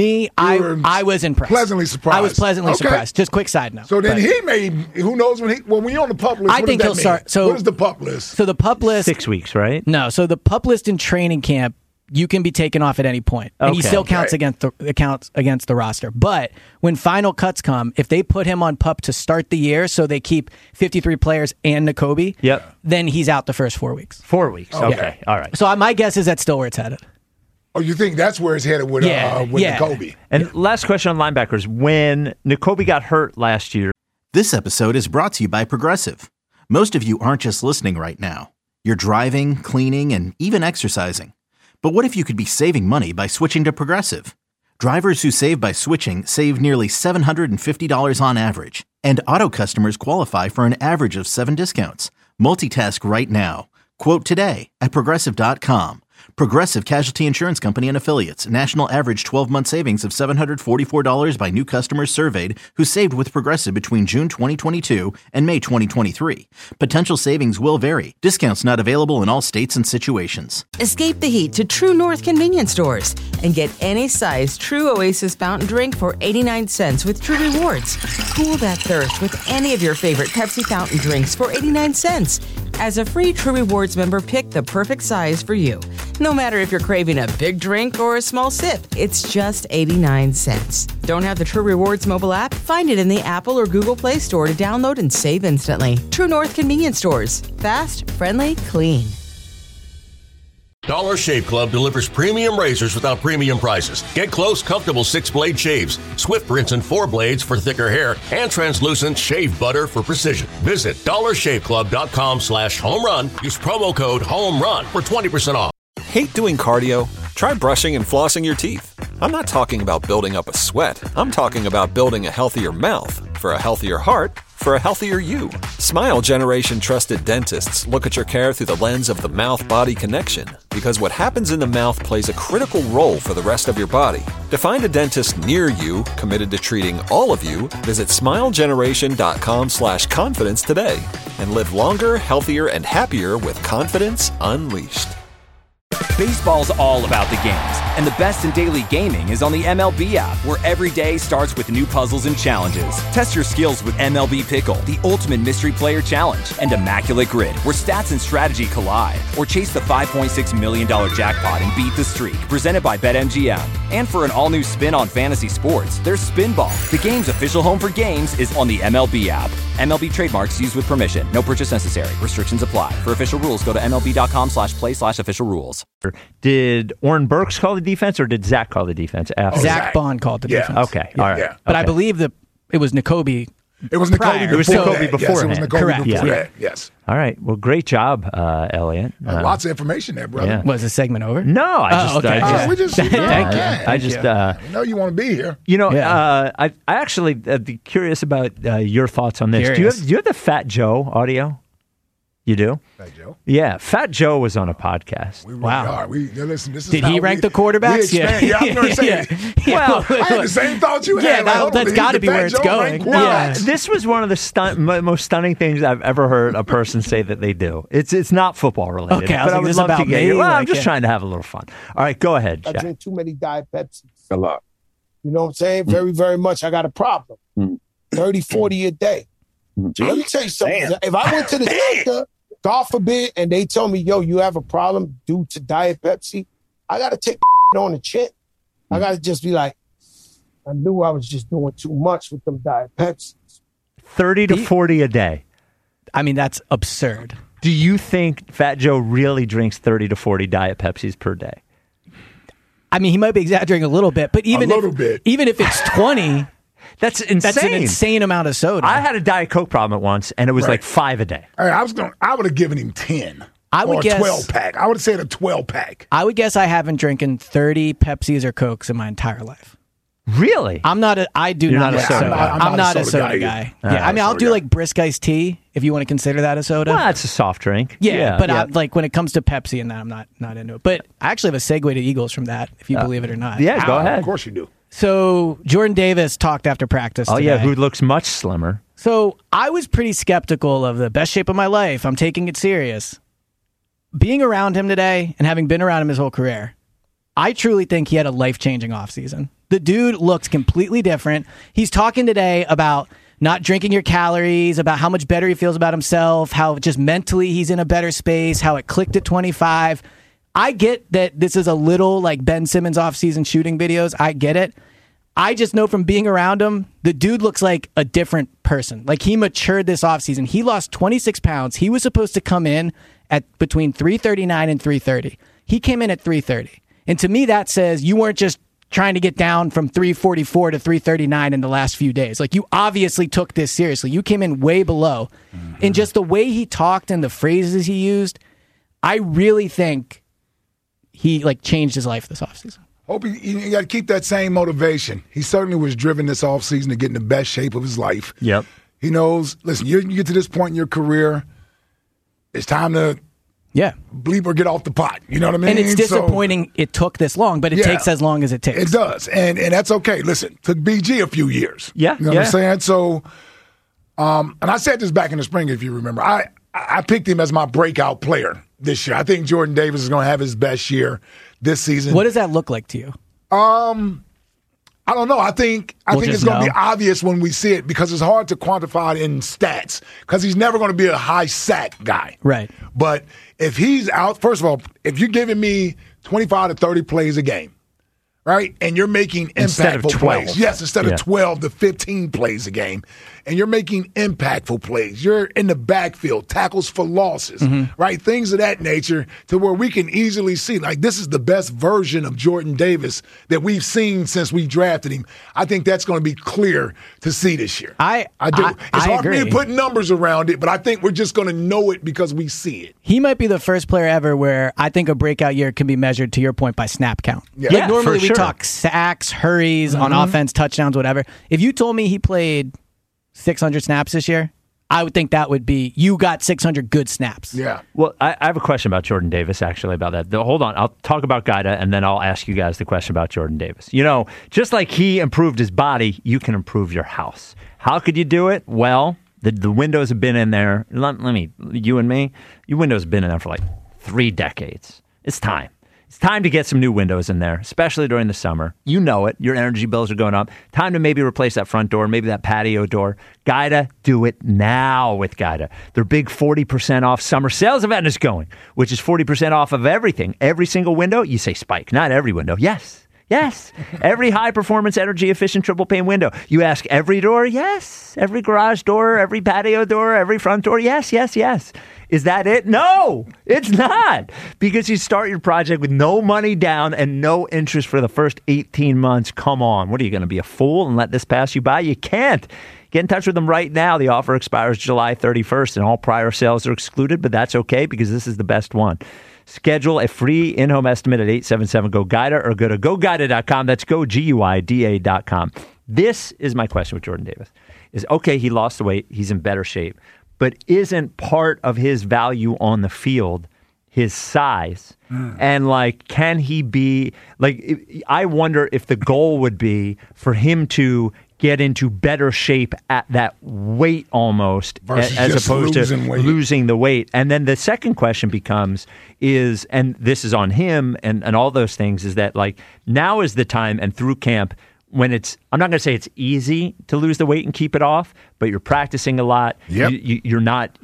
Speaker 6: I was impressed.
Speaker 5: Pleasantly surprised.
Speaker 6: I was pleasantly surprised. Just quick side note.
Speaker 5: So then he may, who knows when you're on the PUP list,
Speaker 6: I think he'll start. So
Speaker 5: what is the PUP list?
Speaker 6: So the PUP list
Speaker 4: 6 weeks, right?
Speaker 6: No. So the PUP list in training camp, you can be taken off at any point, and he still counts against the roster. But when final cuts come, if they put him on PUP to start the year, so they keep 53 players and Nakobe, then he's out the first 4 weeks.
Speaker 4: 4 weeks. Okay. All right.
Speaker 6: So my guess is that's still where it's headed.
Speaker 5: Oh, you think that's where it's headed with Nakobe?
Speaker 4: And last question on linebackers. When Nakobe got hurt last year.
Speaker 1: This episode is brought to you by Progressive. Most of you aren't just listening right now. You're driving, cleaning, and even exercising. But what if you could be saving money by switching to Progressive? Drivers who save by switching save nearly $750 on average. And auto customers qualify for an average of 7 discounts. Multitask right now. Quote today at Progressive.com. Progressive Casualty Insurance Company and Affiliates. National average 12-month savings of $744 by new customers surveyed who saved with Progressive between June 2022 and May 2023. Potential savings will vary. Discounts not available in all states and situations.
Speaker 2: Escape the heat to True North convenience stores and get any size True Oasis fountain drink for 89 cents with True Rewards. Cool that thirst with any of your favorite Pepsi fountain drinks for 89 cents. As a free True Rewards member, pick the perfect size for you. No matter if you're craving a big drink or a small sip, it's just 89 cents. Don't have the True Rewards mobile app? Find it in the Apple or Google Play Store to download and save instantly. True North convenience stores. Fast, friendly, clean.
Speaker 3: Dollar Shave Club delivers premium razors without premium prices. Get close, comfortable 6-blade shaves, swift rinse and 4 blades for thicker hair, and translucent shave butter for precision. Visit dollarshaveclub.com/home run. Use promo code HOMERUN for 20% off.
Speaker 8: Hate doing cardio? Try brushing and flossing your teeth. I'm not talking about building up a sweat. I'm talking about building a healthier mouth for a healthier heart for a healthier you. Smile Generation trusted dentists look at your care through the lens of the mouth-body connection, because what happens in the mouth plays a critical role for the rest of your body. To find a dentist near you committed to treating all of you, visit smilegeneration.com/confidence today and live longer, healthier, and happier with confidence unleashed.
Speaker 10: Baseball's all about the games, and the best in daily gaming is on the MLB app, where every day starts with new puzzles and challenges. Test your skills with MLB Pickle, the ultimate mystery player challenge, and Immaculate Grid, where stats and strategy collide. Or chase the $5.6 million jackpot and beat the streak, presented by BetMGM. And for an all-new spin on fantasy sports, there's Spinball. The game's official home for games is on the MLB app. MLB trademarks used with permission. No purchase necessary. Restrictions apply. For official rules, go to MLB.com/play/official rules.
Speaker 4: Did Oren Burks call the defense, or did Zach call the defense after?
Speaker 6: Zach Bond called the defense.
Speaker 4: Okay, all right.
Speaker 5: Yeah.
Speaker 6: But I believe that it was Nakobe.
Speaker 5: It was Nakobe before that.
Speaker 4: before
Speaker 5: Yes, it was
Speaker 4: that.
Speaker 5: Nakobe
Speaker 6: Correct.
Speaker 5: before
Speaker 6: Yeah.
Speaker 5: that. Yes.
Speaker 4: All right. Well, great job, Elliot.
Speaker 5: Lots of information there, brother.
Speaker 4: Yeah.
Speaker 6: Was the segment over?
Speaker 4: No, I just.
Speaker 6: okay.
Speaker 5: We just
Speaker 6: Thank you.
Speaker 4: I just.
Speaker 5: we know you want to be here.
Speaker 4: You know,
Speaker 6: Yeah.
Speaker 4: I actually be curious about your thoughts on this.
Speaker 6: Curious.
Speaker 4: Do you have the Fat Joe audio? You do?
Speaker 5: Fat Joe.
Speaker 4: Yeah, Fat Joe was on a podcast.
Speaker 5: We really
Speaker 6: Wow.
Speaker 5: are. Listen, this is
Speaker 6: Did
Speaker 5: how
Speaker 6: he rank
Speaker 5: we-
Speaker 6: the quarterbacks?
Speaker 5: we expand. Yeah, I was going to say.
Speaker 4: Well,
Speaker 5: I had the same thoughts you
Speaker 6: Yeah,
Speaker 5: had. Like, hold on,
Speaker 6: that's
Speaker 5: did
Speaker 6: gotta
Speaker 5: the
Speaker 6: be
Speaker 5: Fat
Speaker 6: where it's
Speaker 5: Joe
Speaker 6: going.
Speaker 5: rank
Speaker 6: No,
Speaker 4: Yeah,
Speaker 5: quarterbacks?
Speaker 4: this was one of the most stunning things I've ever heard a person say that they do. It's not football related.
Speaker 6: Okay, I
Speaker 4: but
Speaker 6: was like,
Speaker 4: I would
Speaker 6: this
Speaker 4: love
Speaker 6: about
Speaker 4: to get
Speaker 6: me?
Speaker 4: you. Well, I'm
Speaker 6: Like,
Speaker 4: just
Speaker 6: yeah.
Speaker 4: trying to have a little fun. All right, go ahead,
Speaker 11: I
Speaker 4: Jack.
Speaker 11: drink too many Diet Pepsis.
Speaker 12: A lot.
Speaker 11: You know what I'm saying? Very, very much. I got a problem. 30, 40 a day. Let me tell you something.
Speaker 12: Damn.
Speaker 11: If I went to the doctor, God forbid, and they tell me, yo, you have a problem due to Diet Pepsi, I got to take on the chin. I got to just be like, I knew I was just doing too much with them Diet Pepsi.
Speaker 4: 30 to 40 a day.
Speaker 6: I mean, that's absurd.
Speaker 4: Do you think Fat Joe really drinks 30 to 40 Diet Pepsis per day?
Speaker 6: I mean, he might be exaggerating a little bit, but even if it's 20,
Speaker 4: That's insane.
Speaker 6: that's an insane amount of soda.
Speaker 4: I had a Diet Coke problem at once, and it was like 5 a day.
Speaker 5: Hey, I would have given him 10.
Speaker 6: I would
Speaker 5: or
Speaker 6: guess-
Speaker 5: a 12-pack. I would have said a 12-pack.
Speaker 6: I would guess I haven't drinking 30 Pepsis or Cokes in my entire life.
Speaker 4: Really?
Speaker 6: I'm not a. I do
Speaker 4: You're
Speaker 6: not
Speaker 4: not a
Speaker 6: like
Speaker 4: soda
Speaker 6: soda.
Speaker 4: guy.
Speaker 6: I'm not a soda guy. Yeah, I mean, I'll do like brisk iced tea if you want to consider that a soda.
Speaker 4: Well, that's a soft drink.
Speaker 6: Yeah, but like when it comes to Pepsi and that, I'm not into it. But I actually have a segue to Eagles from that, if you believe it or not.
Speaker 4: Yeah, go ahead.
Speaker 5: Of course you do.
Speaker 6: So Jordan Davis talked after practice.
Speaker 4: Oh,
Speaker 6: today.
Speaker 4: yeah, who looks much slimmer.
Speaker 6: So I was pretty skeptical of the best shape of my life. I'm taking it serious. Being around him today and having been around him his whole career, I truly think he had a life-changing offseason. The dude looks completely different. He's talking today about not drinking your calories, about how much better he feels about himself, how just mentally he's in a better space, how it clicked at 25. I get that this is a little like Ben Simmons offseason shooting videos. I get it. I just know from being around him, the dude looks like a different person. Like he matured this offseason. He lost 26 pounds. He was supposed to come in at between 339 and 330. He came in at 330. And to me, that says you weren't just trying to get down from 344 to 339 in the last few days. Like, you obviously took this seriously. You came in way below. And just the way he talked and the phrases he used, I really think he changed his life this offseason.
Speaker 5: Hope you got to keep that same motivation. He certainly was driven this offseason to get in the best shape of his life.
Speaker 4: Yep.
Speaker 5: He knows, listen, you get to this point in your career, it's time to bleep or get off the pot. You know what I mean?
Speaker 6: And it's disappointing it took this long, but it takes as long as it takes.
Speaker 5: It does. And that's okay. Listen, it took BG a few years.
Speaker 4: Yeah.
Speaker 5: You know what I'm saying? So, and I said this back in the spring, if you remember. I picked him as my breakout player this year. I think Jordan Davis is going to have his best year this season.
Speaker 6: What does that look like to you?
Speaker 5: I don't know. I think it's going to be obvious when we see it because it's hard to quantify it in stats because he's never going to be a high sack guy.
Speaker 6: Right.
Speaker 5: But if he's out, first of all, if you're giving me 25 to 30 plays a game, right, and you're making impactful plays. Yes, instead of 12 to 15 plays a game. And you're making impactful plays. You're in the backfield, tackles for losses, right? Things of that nature to where we can easily see, like, this is the best version of Jordan Davis that we've seen since we drafted him. I think that's going to be clear to see this year. I do. It's hard for me to put numbers around it, but I think we're just going to know it because we see it.
Speaker 6: He might be the first player ever where I think a breakout year can be measured, to your point, by snap count.
Speaker 5: Yeah,
Speaker 6: normally we talk sacks, hurries on offense, touchdowns, whatever. If you told me he played 600 snaps this year, I would think that would be, you got 600 good snaps.
Speaker 5: Yeah.
Speaker 4: Well, I have a question about Jordan Davis, actually, about that. Hold on. I'll talk about Guida, and then I'll ask you guys the question about Jordan Davis. You know, just like he improved his body, you can improve your house. How could you do it? Well, the windows have been in there. You and me, your windows have been in there for like 3 decades. It's time. It's time to get some new windows in there, especially during the summer. You know it. Your energy bills are going up. Time to maybe replace that front door, maybe that patio door. Guida, do it now with Guida. Their big 40% off summer sales event is going, which is 40% off of everything. Every single window, you say Spike, not every window. Yes. Every high-performance, energy-efficient triple-pane window. You ask every door? Yes. Every garage door, every patio door, every front door? Yes. Is that it? No, it's not. Because you start your project with no money down and no interest for the first 18 months. Come on. What are you going to be, a fool and let this pass you by? You can't. Get in touch with them right now. The offer expires July 31st and all prior sales are excluded, but that's okay because this is the best one. Schedule a free in-home estimate at 877-GO-GUIDA or go to GoGuida.com. That's GoGuida.com. This is my question with Jordan Davis. Okay, he lost the weight. He's in better shape. But isn't part of his value on the field his size? And, can he be, I wonder if the goal would be for him to get into better shape at that weight almost, as opposed to losing the weight. And then the second question becomes and this is on him and all those things, is that now is the time and through camp when I'm not going to say it's easy to lose the weight and keep it off, but you're practicing a lot.
Speaker 5: Yep.
Speaker 4: You're not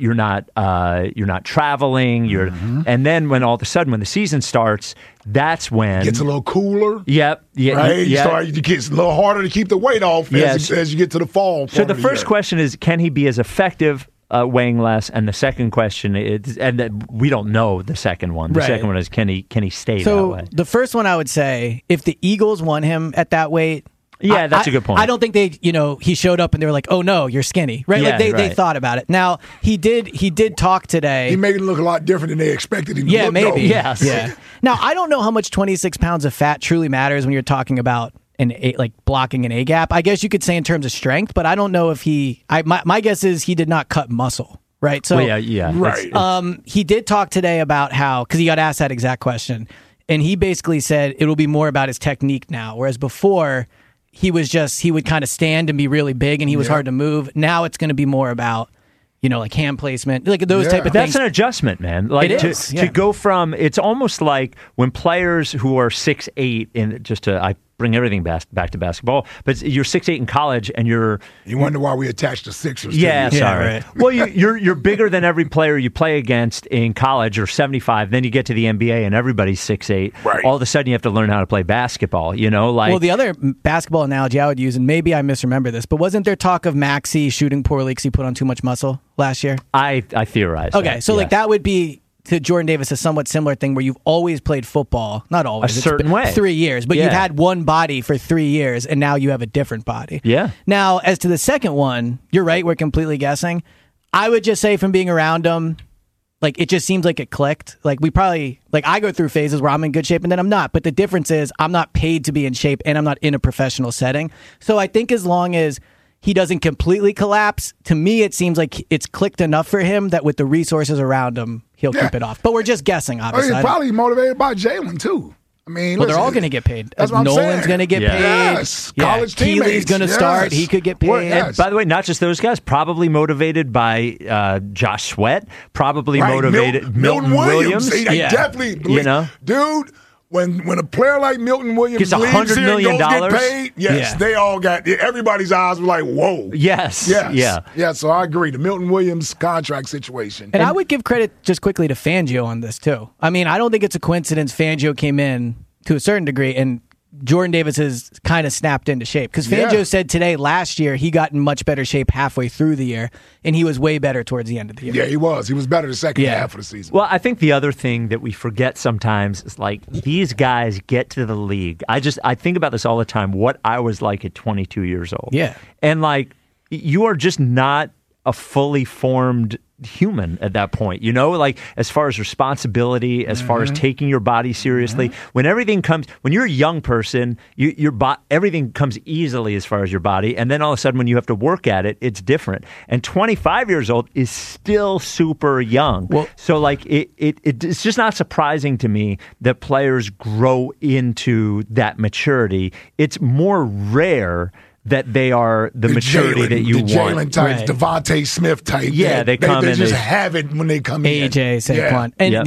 Speaker 4: traveling. And then when all of a sudden when the season starts, that's when
Speaker 5: it gets a little cooler.
Speaker 4: Yep.
Speaker 5: Right. It gets a little harder to keep the weight off as you get to the fall.
Speaker 4: So the first question is, can he be as effective weighing less? And the second question is, and we don't know the second one. The second one is, can he stay that way?
Speaker 6: The first one, I would say, if the Eagles won him at that weight.
Speaker 4: Yeah, that's a good point.
Speaker 6: I don't think he showed up and they were like, oh no, you're skinny, right?
Speaker 4: Yeah,
Speaker 6: they thought about it. Now, he did talk today.
Speaker 5: He made it look a lot different than they expected him to look.
Speaker 6: Maybe.
Speaker 5: Though.
Speaker 6: Yes. Yeah. Now, I don't know how much 26 pounds of fat truly matters when you're talking about blocking an A gap. I guess you could say in terms of strength, but I don't know if my guess is he did not cut muscle. Right. So,
Speaker 5: right.
Speaker 6: He did talk today about how, because he got asked that exact question, and he basically said it'll be more about his technique now, whereas before he would kind of stand and be really big and he was hard to move. Now it's going to be more about, hand placement, those type of things.
Speaker 4: That's an adjustment, man. To go from, it's almost like when players who are 6'8", I bring everything back to basketball, but you're 6'8" in college and you
Speaker 5: wonder why we attach the Sixers.
Speaker 4: Yeah, sorry. Right. Well, you're bigger than every player you play against in college, or 75. Then you get to the NBA and everybody's 6'8".
Speaker 5: Right.
Speaker 4: All of a sudden you have to learn how to play basketball.
Speaker 6: Well, the other basketball analogy I would use, and maybe I misremember this, but wasn't there talk of Maxey shooting poorly because he put on too much muscle last year?
Speaker 4: I theorized.
Speaker 6: Okay,
Speaker 4: that,
Speaker 6: so
Speaker 4: yes.
Speaker 6: that would be to Jordan Davis a somewhat similar thing where you've always played football, not always,
Speaker 4: a certain way,
Speaker 6: 3 years, but
Speaker 4: yeah.
Speaker 6: you've had one body for 3 years, and now you have a different body.
Speaker 4: Yeah.
Speaker 6: Now, as to the second one, you're right. We're completely guessing. I would just say from being around him, like it just seems like it clicked. Like we probably, like I go through phases where I'm in good shape and then I'm not. But the difference is I'm not paid to be in shape and I'm not in a professional setting. So I think as long as he doesn't completely collapse, to me it seems like it's clicked enough for him that with the resources around him, he'll keep it off. But we're just guessing, obviously.
Speaker 5: He's probably motivated by Jalen, too. I mean,
Speaker 6: well, they're all going to get paid.
Speaker 5: That's what
Speaker 6: Nolan's going to get paid.
Speaker 5: Yes, college teammates.
Speaker 6: Keely's going to start. He could get paid.
Speaker 4: Well, and by the way, not just those guys. Probably motivated by Josh Sweat. Probably motivated Milton Williams.
Speaker 5: Definitely. Dude. When a player like Milton Williams
Speaker 4: gets $100 million,
Speaker 5: get paid, they all got. Everybody's eyes were like, "Whoa!"
Speaker 4: Yes.
Speaker 5: Yeah. So I agree. The Milton Williams contract situation,
Speaker 6: and I would give credit just quickly to Fangio on this too. I mean, I don't think it's a coincidence Fangio came in to a certain degree, and Jordan Davis has kind of snapped into shape because Fangio said today, last year he got in much better shape halfway through the year, and he was way better towards the end of the year.
Speaker 5: Yeah, he was. He was better the second half of the season.
Speaker 4: Well, I think the other thing that we forget sometimes is like these guys get to the league. I think about this all the time. What I was like at 22 years old.
Speaker 6: Yeah,
Speaker 4: and like you are just not a fully formed human at that point, like as far as responsibility, as far as taking your body seriously, when you're a young person, everything comes easily as far as your body, and then all of a sudden when you have to work at it, it's different. And 25 years old is still super young. Well, so like it's just not surprising to me that players grow into that maturity. It's more rare that they are the maturity that you want.
Speaker 5: The Jalen types, Devontae Smith type.
Speaker 4: Yeah, they come in.
Speaker 5: They just have it when they come in.
Speaker 6: AJ, Saquon.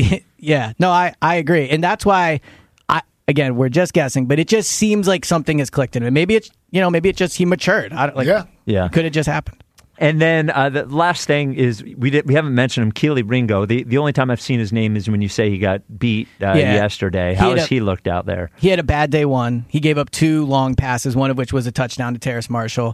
Speaker 6: And no, I agree. And that's why, again, we're just guessing, but it just seems like something has clicked in him. Maybe it's, maybe it's just he matured. Could have just happened.
Speaker 4: And then the last thing is we haven't mentioned him, Keely Ringo. The only time I've seen his name is when you say he got beat yesterday. How has he looked out there?
Speaker 6: He had a bad day one. He gave up 2 long passes, one of which was a touchdown to Terrace Marshall.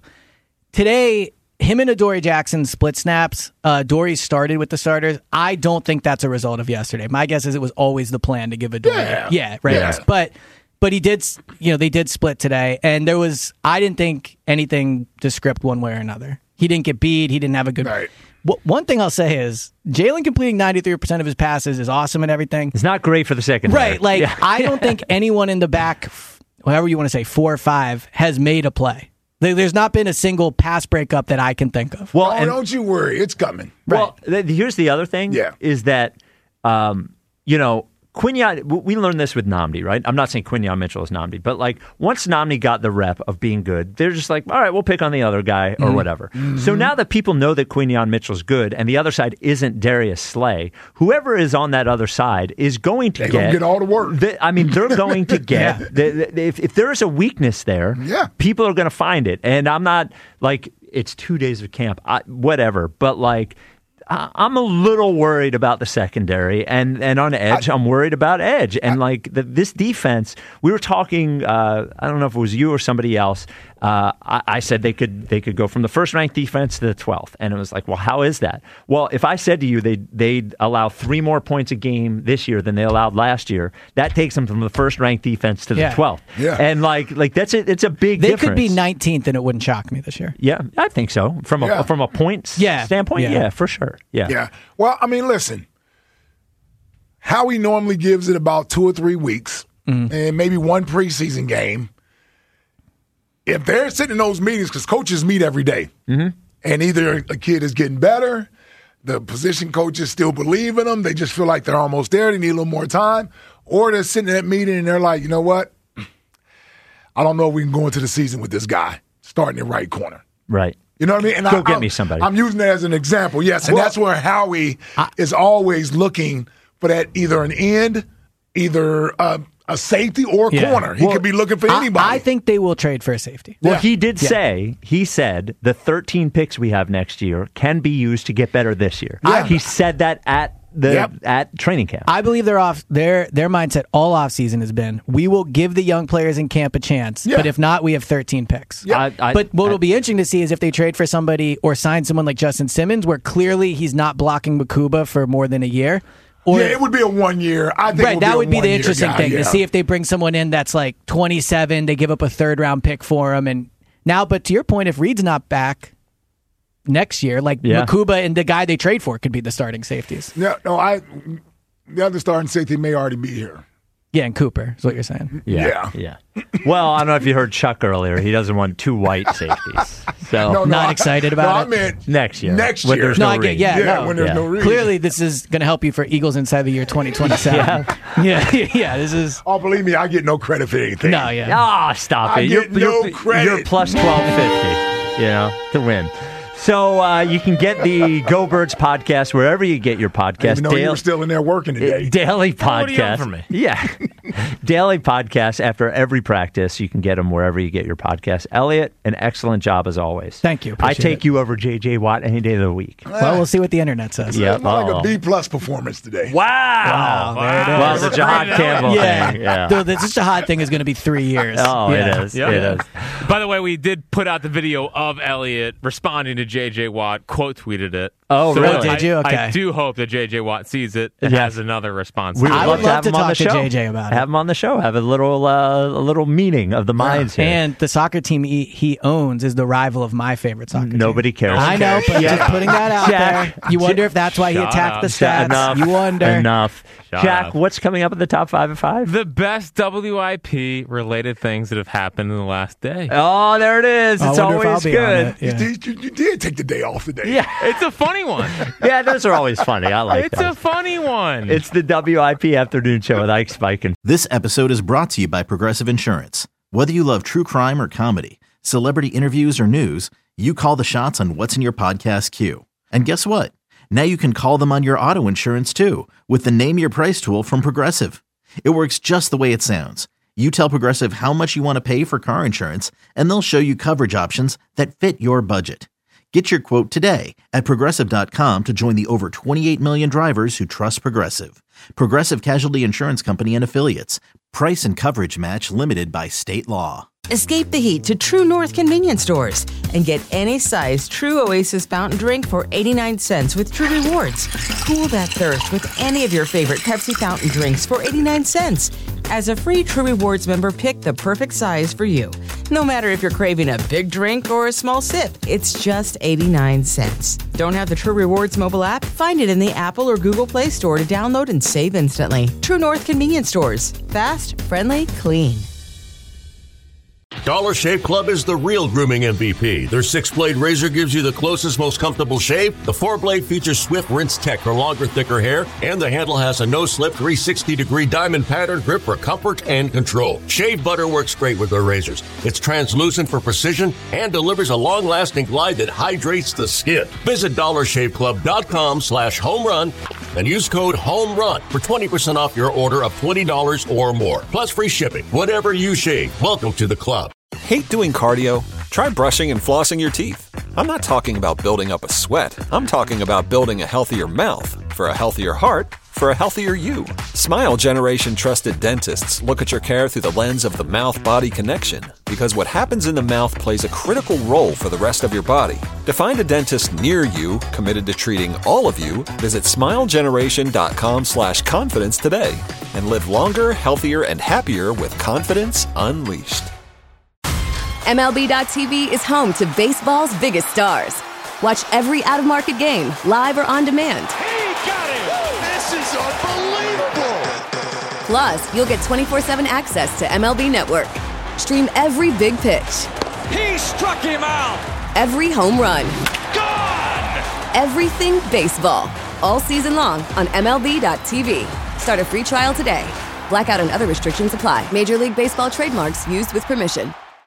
Speaker 6: Today, him and Adoree Jackson split snaps. Dory started with the starters. I don't think that's a result of yesterday. My guess is it was always the plan to give Adoree. Yeah, right. Yeah. But he did, they did split today, and I didn't think anything to script one way or another. He didn't get beat. He didn't have a good...
Speaker 5: Right.
Speaker 6: One thing I'll say is Jalen completing 93% of his passes is awesome and everything.
Speaker 4: It's not great for the second.
Speaker 6: Right. I don't think anyone in the back, however you want to say, 4 or 5, has made a play. There's not been a single pass breakup that I can think of.
Speaker 5: Well, don't you worry. It's coming.
Speaker 4: Well, here's the other thing. Is that, Quinyon, we learned this with Nnamdi, right? I'm not saying Quinyon Mitchell is Nnamdi, but like once Nnamdi got the rep of being good, they're just like, all right, we'll pick on the other guy or whatever. Mm-hmm. So now that people know that Quinyon Mitchell's good and the other side isn't Darius Slay, whoever is on that other side is going to
Speaker 5: get all the work.
Speaker 4: They're going to get, if there is a weakness there, people are going to find it. And I'm not like, it's 2 days of camp, whatever, but like, I'm a little worried about the secondary, and on edge, I'm worried about edge. And this defense, we were talking, I don't know if it was you or somebody else, I said they could go from the first ranked defense to the 12th. And it was like, well, how is that? Well, if I said to you they'd allow 3 more points a game this year than they allowed last year, that takes them from the first ranked defense to the 12th.
Speaker 5: Yeah.
Speaker 4: And it's a big difference.
Speaker 6: They could be 19th and it wouldn't shock me this year.
Speaker 4: Yeah, I think so. From a points standpoint, yeah, for sure.
Speaker 5: Yeah. Well, I mean, listen, Howie normally gives it about 2 or 3 weeks and maybe 1 preseason game. If they're sitting in those meetings, because coaches meet every day, and either a kid is getting better, the position coaches still believe in them, they just feel like they're almost there, they need a little more time, or they're sitting in that meeting and they're like, you know what? I don't know if we can go into the season with this guy starting in right corner.
Speaker 4: Right.
Speaker 5: You know what I mean? And
Speaker 4: Go get me somebody.
Speaker 5: I'm using that as an example, yes. And that's where Howie is always looking for that either an end, either a safety or a corner. He could be looking for anybody.
Speaker 6: I think they will trade for a safety.
Speaker 4: Well, he did say, he said the 13 picks we have next year can be used to get better this year. He said that at training camp.
Speaker 6: I believe their mindset all offseason has been, we will give the young players in camp a chance, but if not, we have 13 picks. But what will be interesting to see is if they trade for somebody or sign someone like Justin Simmons, where clearly he's not blocking Makuba for more than a year. Or,
Speaker 5: it would be a 1 year. I think
Speaker 6: that would be the interesting
Speaker 5: guy,
Speaker 6: thing to see if they bring someone in that's like 27. They give up a 3rd-round pick for him, and now. But to your point, if Reed's not back next year, like Makuba and the guy they trade for could be the starting safeties.
Speaker 5: The other starting safety may already be here.
Speaker 6: Yeah, and Cooper is what you're saying.
Speaker 4: Yeah. Well, I don't know if you heard Chuck earlier. He doesn't want 2 white safeties. So
Speaker 6: not excited about
Speaker 5: it. I meant
Speaker 4: next year.
Speaker 5: When
Speaker 6: there's
Speaker 5: no
Speaker 6: Reed.
Speaker 5: When there's no Reed.
Speaker 6: Clearly, this is going to help you for Eagles Inside the Year 2027. Yeah. This is.
Speaker 5: Oh, believe me, I get no credit for anything.
Speaker 6: No,
Speaker 4: stop
Speaker 5: it.
Speaker 4: You're
Speaker 5: credit.
Speaker 4: You're plus 1250. To win. So you can get the Go Birds podcast wherever you get your podcast.
Speaker 5: I didn't know you were still in there working today.
Speaker 4: Daily podcast.
Speaker 7: What do you want from me?
Speaker 4: Yeah. Daily podcast after every practice. You can get them wherever you get your podcast. Elliot, an excellent job as always.
Speaker 6: Thank you.
Speaker 4: I take you over J.J. Watt any day of the week.
Speaker 6: Well, we'll see what the internet says.
Speaker 4: Yeah,
Speaker 5: like a B+ performance today.
Speaker 4: Wow.
Speaker 6: There it is.
Speaker 4: Well, the Jahad Campbell thing. Yeah.
Speaker 6: The Jahad thing is going to be 3 years.
Speaker 4: Oh, it is.
Speaker 7: Yep.
Speaker 4: It is.
Speaker 7: By the way, we did put out the video of Elliott responding to J.J. Watt, quote tweeted it.
Speaker 4: Oh, really?
Speaker 6: Did you? Okay.
Speaker 7: I do hope that J.J. Watt sees it and has another response.
Speaker 6: I would love to
Speaker 4: him on
Speaker 6: talk
Speaker 4: the
Speaker 6: to
Speaker 4: show.
Speaker 6: JJ about it.
Speaker 4: Have him on the show. Have a little meeting of the minds here.
Speaker 6: And the soccer team he owns is the rival of my favorite soccer team.
Speaker 4: Nobody cares.
Speaker 6: I know, but just putting that out
Speaker 4: Jack,
Speaker 6: there. You wonder if that's why he attacked the stats.
Speaker 4: Enough.
Speaker 6: You wonder.
Speaker 4: Enough.
Speaker 7: Shut
Speaker 4: Jack,
Speaker 7: up.
Speaker 4: what's coming up at the top 5 at 5?
Speaker 7: The best WIP-related things that have happened in the last day.
Speaker 4: Oh, there it is. It's always good.
Speaker 5: You did take the day off today.
Speaker 4: Yeah.
Speaker 7: It's a funny one.
Speaker 4: Yeah, those are always funny. I like
Speaker 7: It's
Speaker 4: those.
Speaker 7: a funny one.
Speaker 4: It's the WIP Afternoon Show with Ike Spike and
Speaker 1: This episode is brought to you by Progressive Insurance. Whether you love true crime or comedy, celebrity interviews or news, you call the shots on what's in your podcast queue. And guess what? Now you can call them on your auto insurance too with the Name Your Price tool from Progressive. It works just the way it sounds. You tell Progressive how much you want to pay for car insurance, and they'll show you coverage options that fit your budget. Get your quote today at Progressive.com to join the over 28 million drivers who trust Progressive. Progressive Casualty Insurance Company and Affiliates. Price and coverage match limited by state law.
Speaker 2: Escape the heat to True North convenience stores and get any size True Oasis fountain drink for 89 cents with True Rewards. Cool that thirst with any of your favorite Pepsi fountain drinks for 89 cents. As a free True Rewards member, pick the perfect size for you. No matter if you're craving a big drink or a small sip, it's just 89 cents. Don't have the True Rewards mobile app? Find it in the Apple or Google Play Store to download and save instantly. True North convenience stores. Fast, friendly, clean.
Speaker 3: Dollar Shave Club is the real grooming MVP. Their 6-blade razor gives you the closest, most comfortable shave. The 4-blade features Swift Rinse Tech for longer, thicker hair, and the handle has a no-slip 360-degree diamond pattern grip for comfort and control. Shave butter works great with their razors. It's translucent for precision and delivers a long-lasting glide that hydrates the skin. Visit dollarshaveclub.com/homerun and use code HOMERUN for 20% off your order of $20 or more, plus free shipping. Whatever you shave, welcome to the club.
Speaker 8: Hate doing cardio? Try brushing and flossing your teeth. I'm not talking about building up a sweat. I'm talking about building a healthier mouth for a healthier heart for a healthier you. Smile Generation trusted dentists look at your care through the lens of the mouth-body connection, because what happens in the mouth plays a critical role for the rest of your body. To find a dentist near you committed to treating all of you, visit smilegeneration.com/confidence today and live longer, healthier, and happier with confidence unleashed.
Speaker 12: MLB.tv is home to baseball's biggest stars. Watch every out-of-market game, live or on demand.
Speaker 13: He got it! This is unbelievable!
Speaker 12: Plus, you'll get 24/7 access to MLB Network. Stream every big pitch.
Speaker 13: He struck him out!
Speaker 12: Every home run.
Speaker 13: Gone!
Speaker 12: Everything baseball. All season long on MLB.tv. Start a free trial today. Blackout and other restrictions apply. Major League Baseball trademarks used with permission.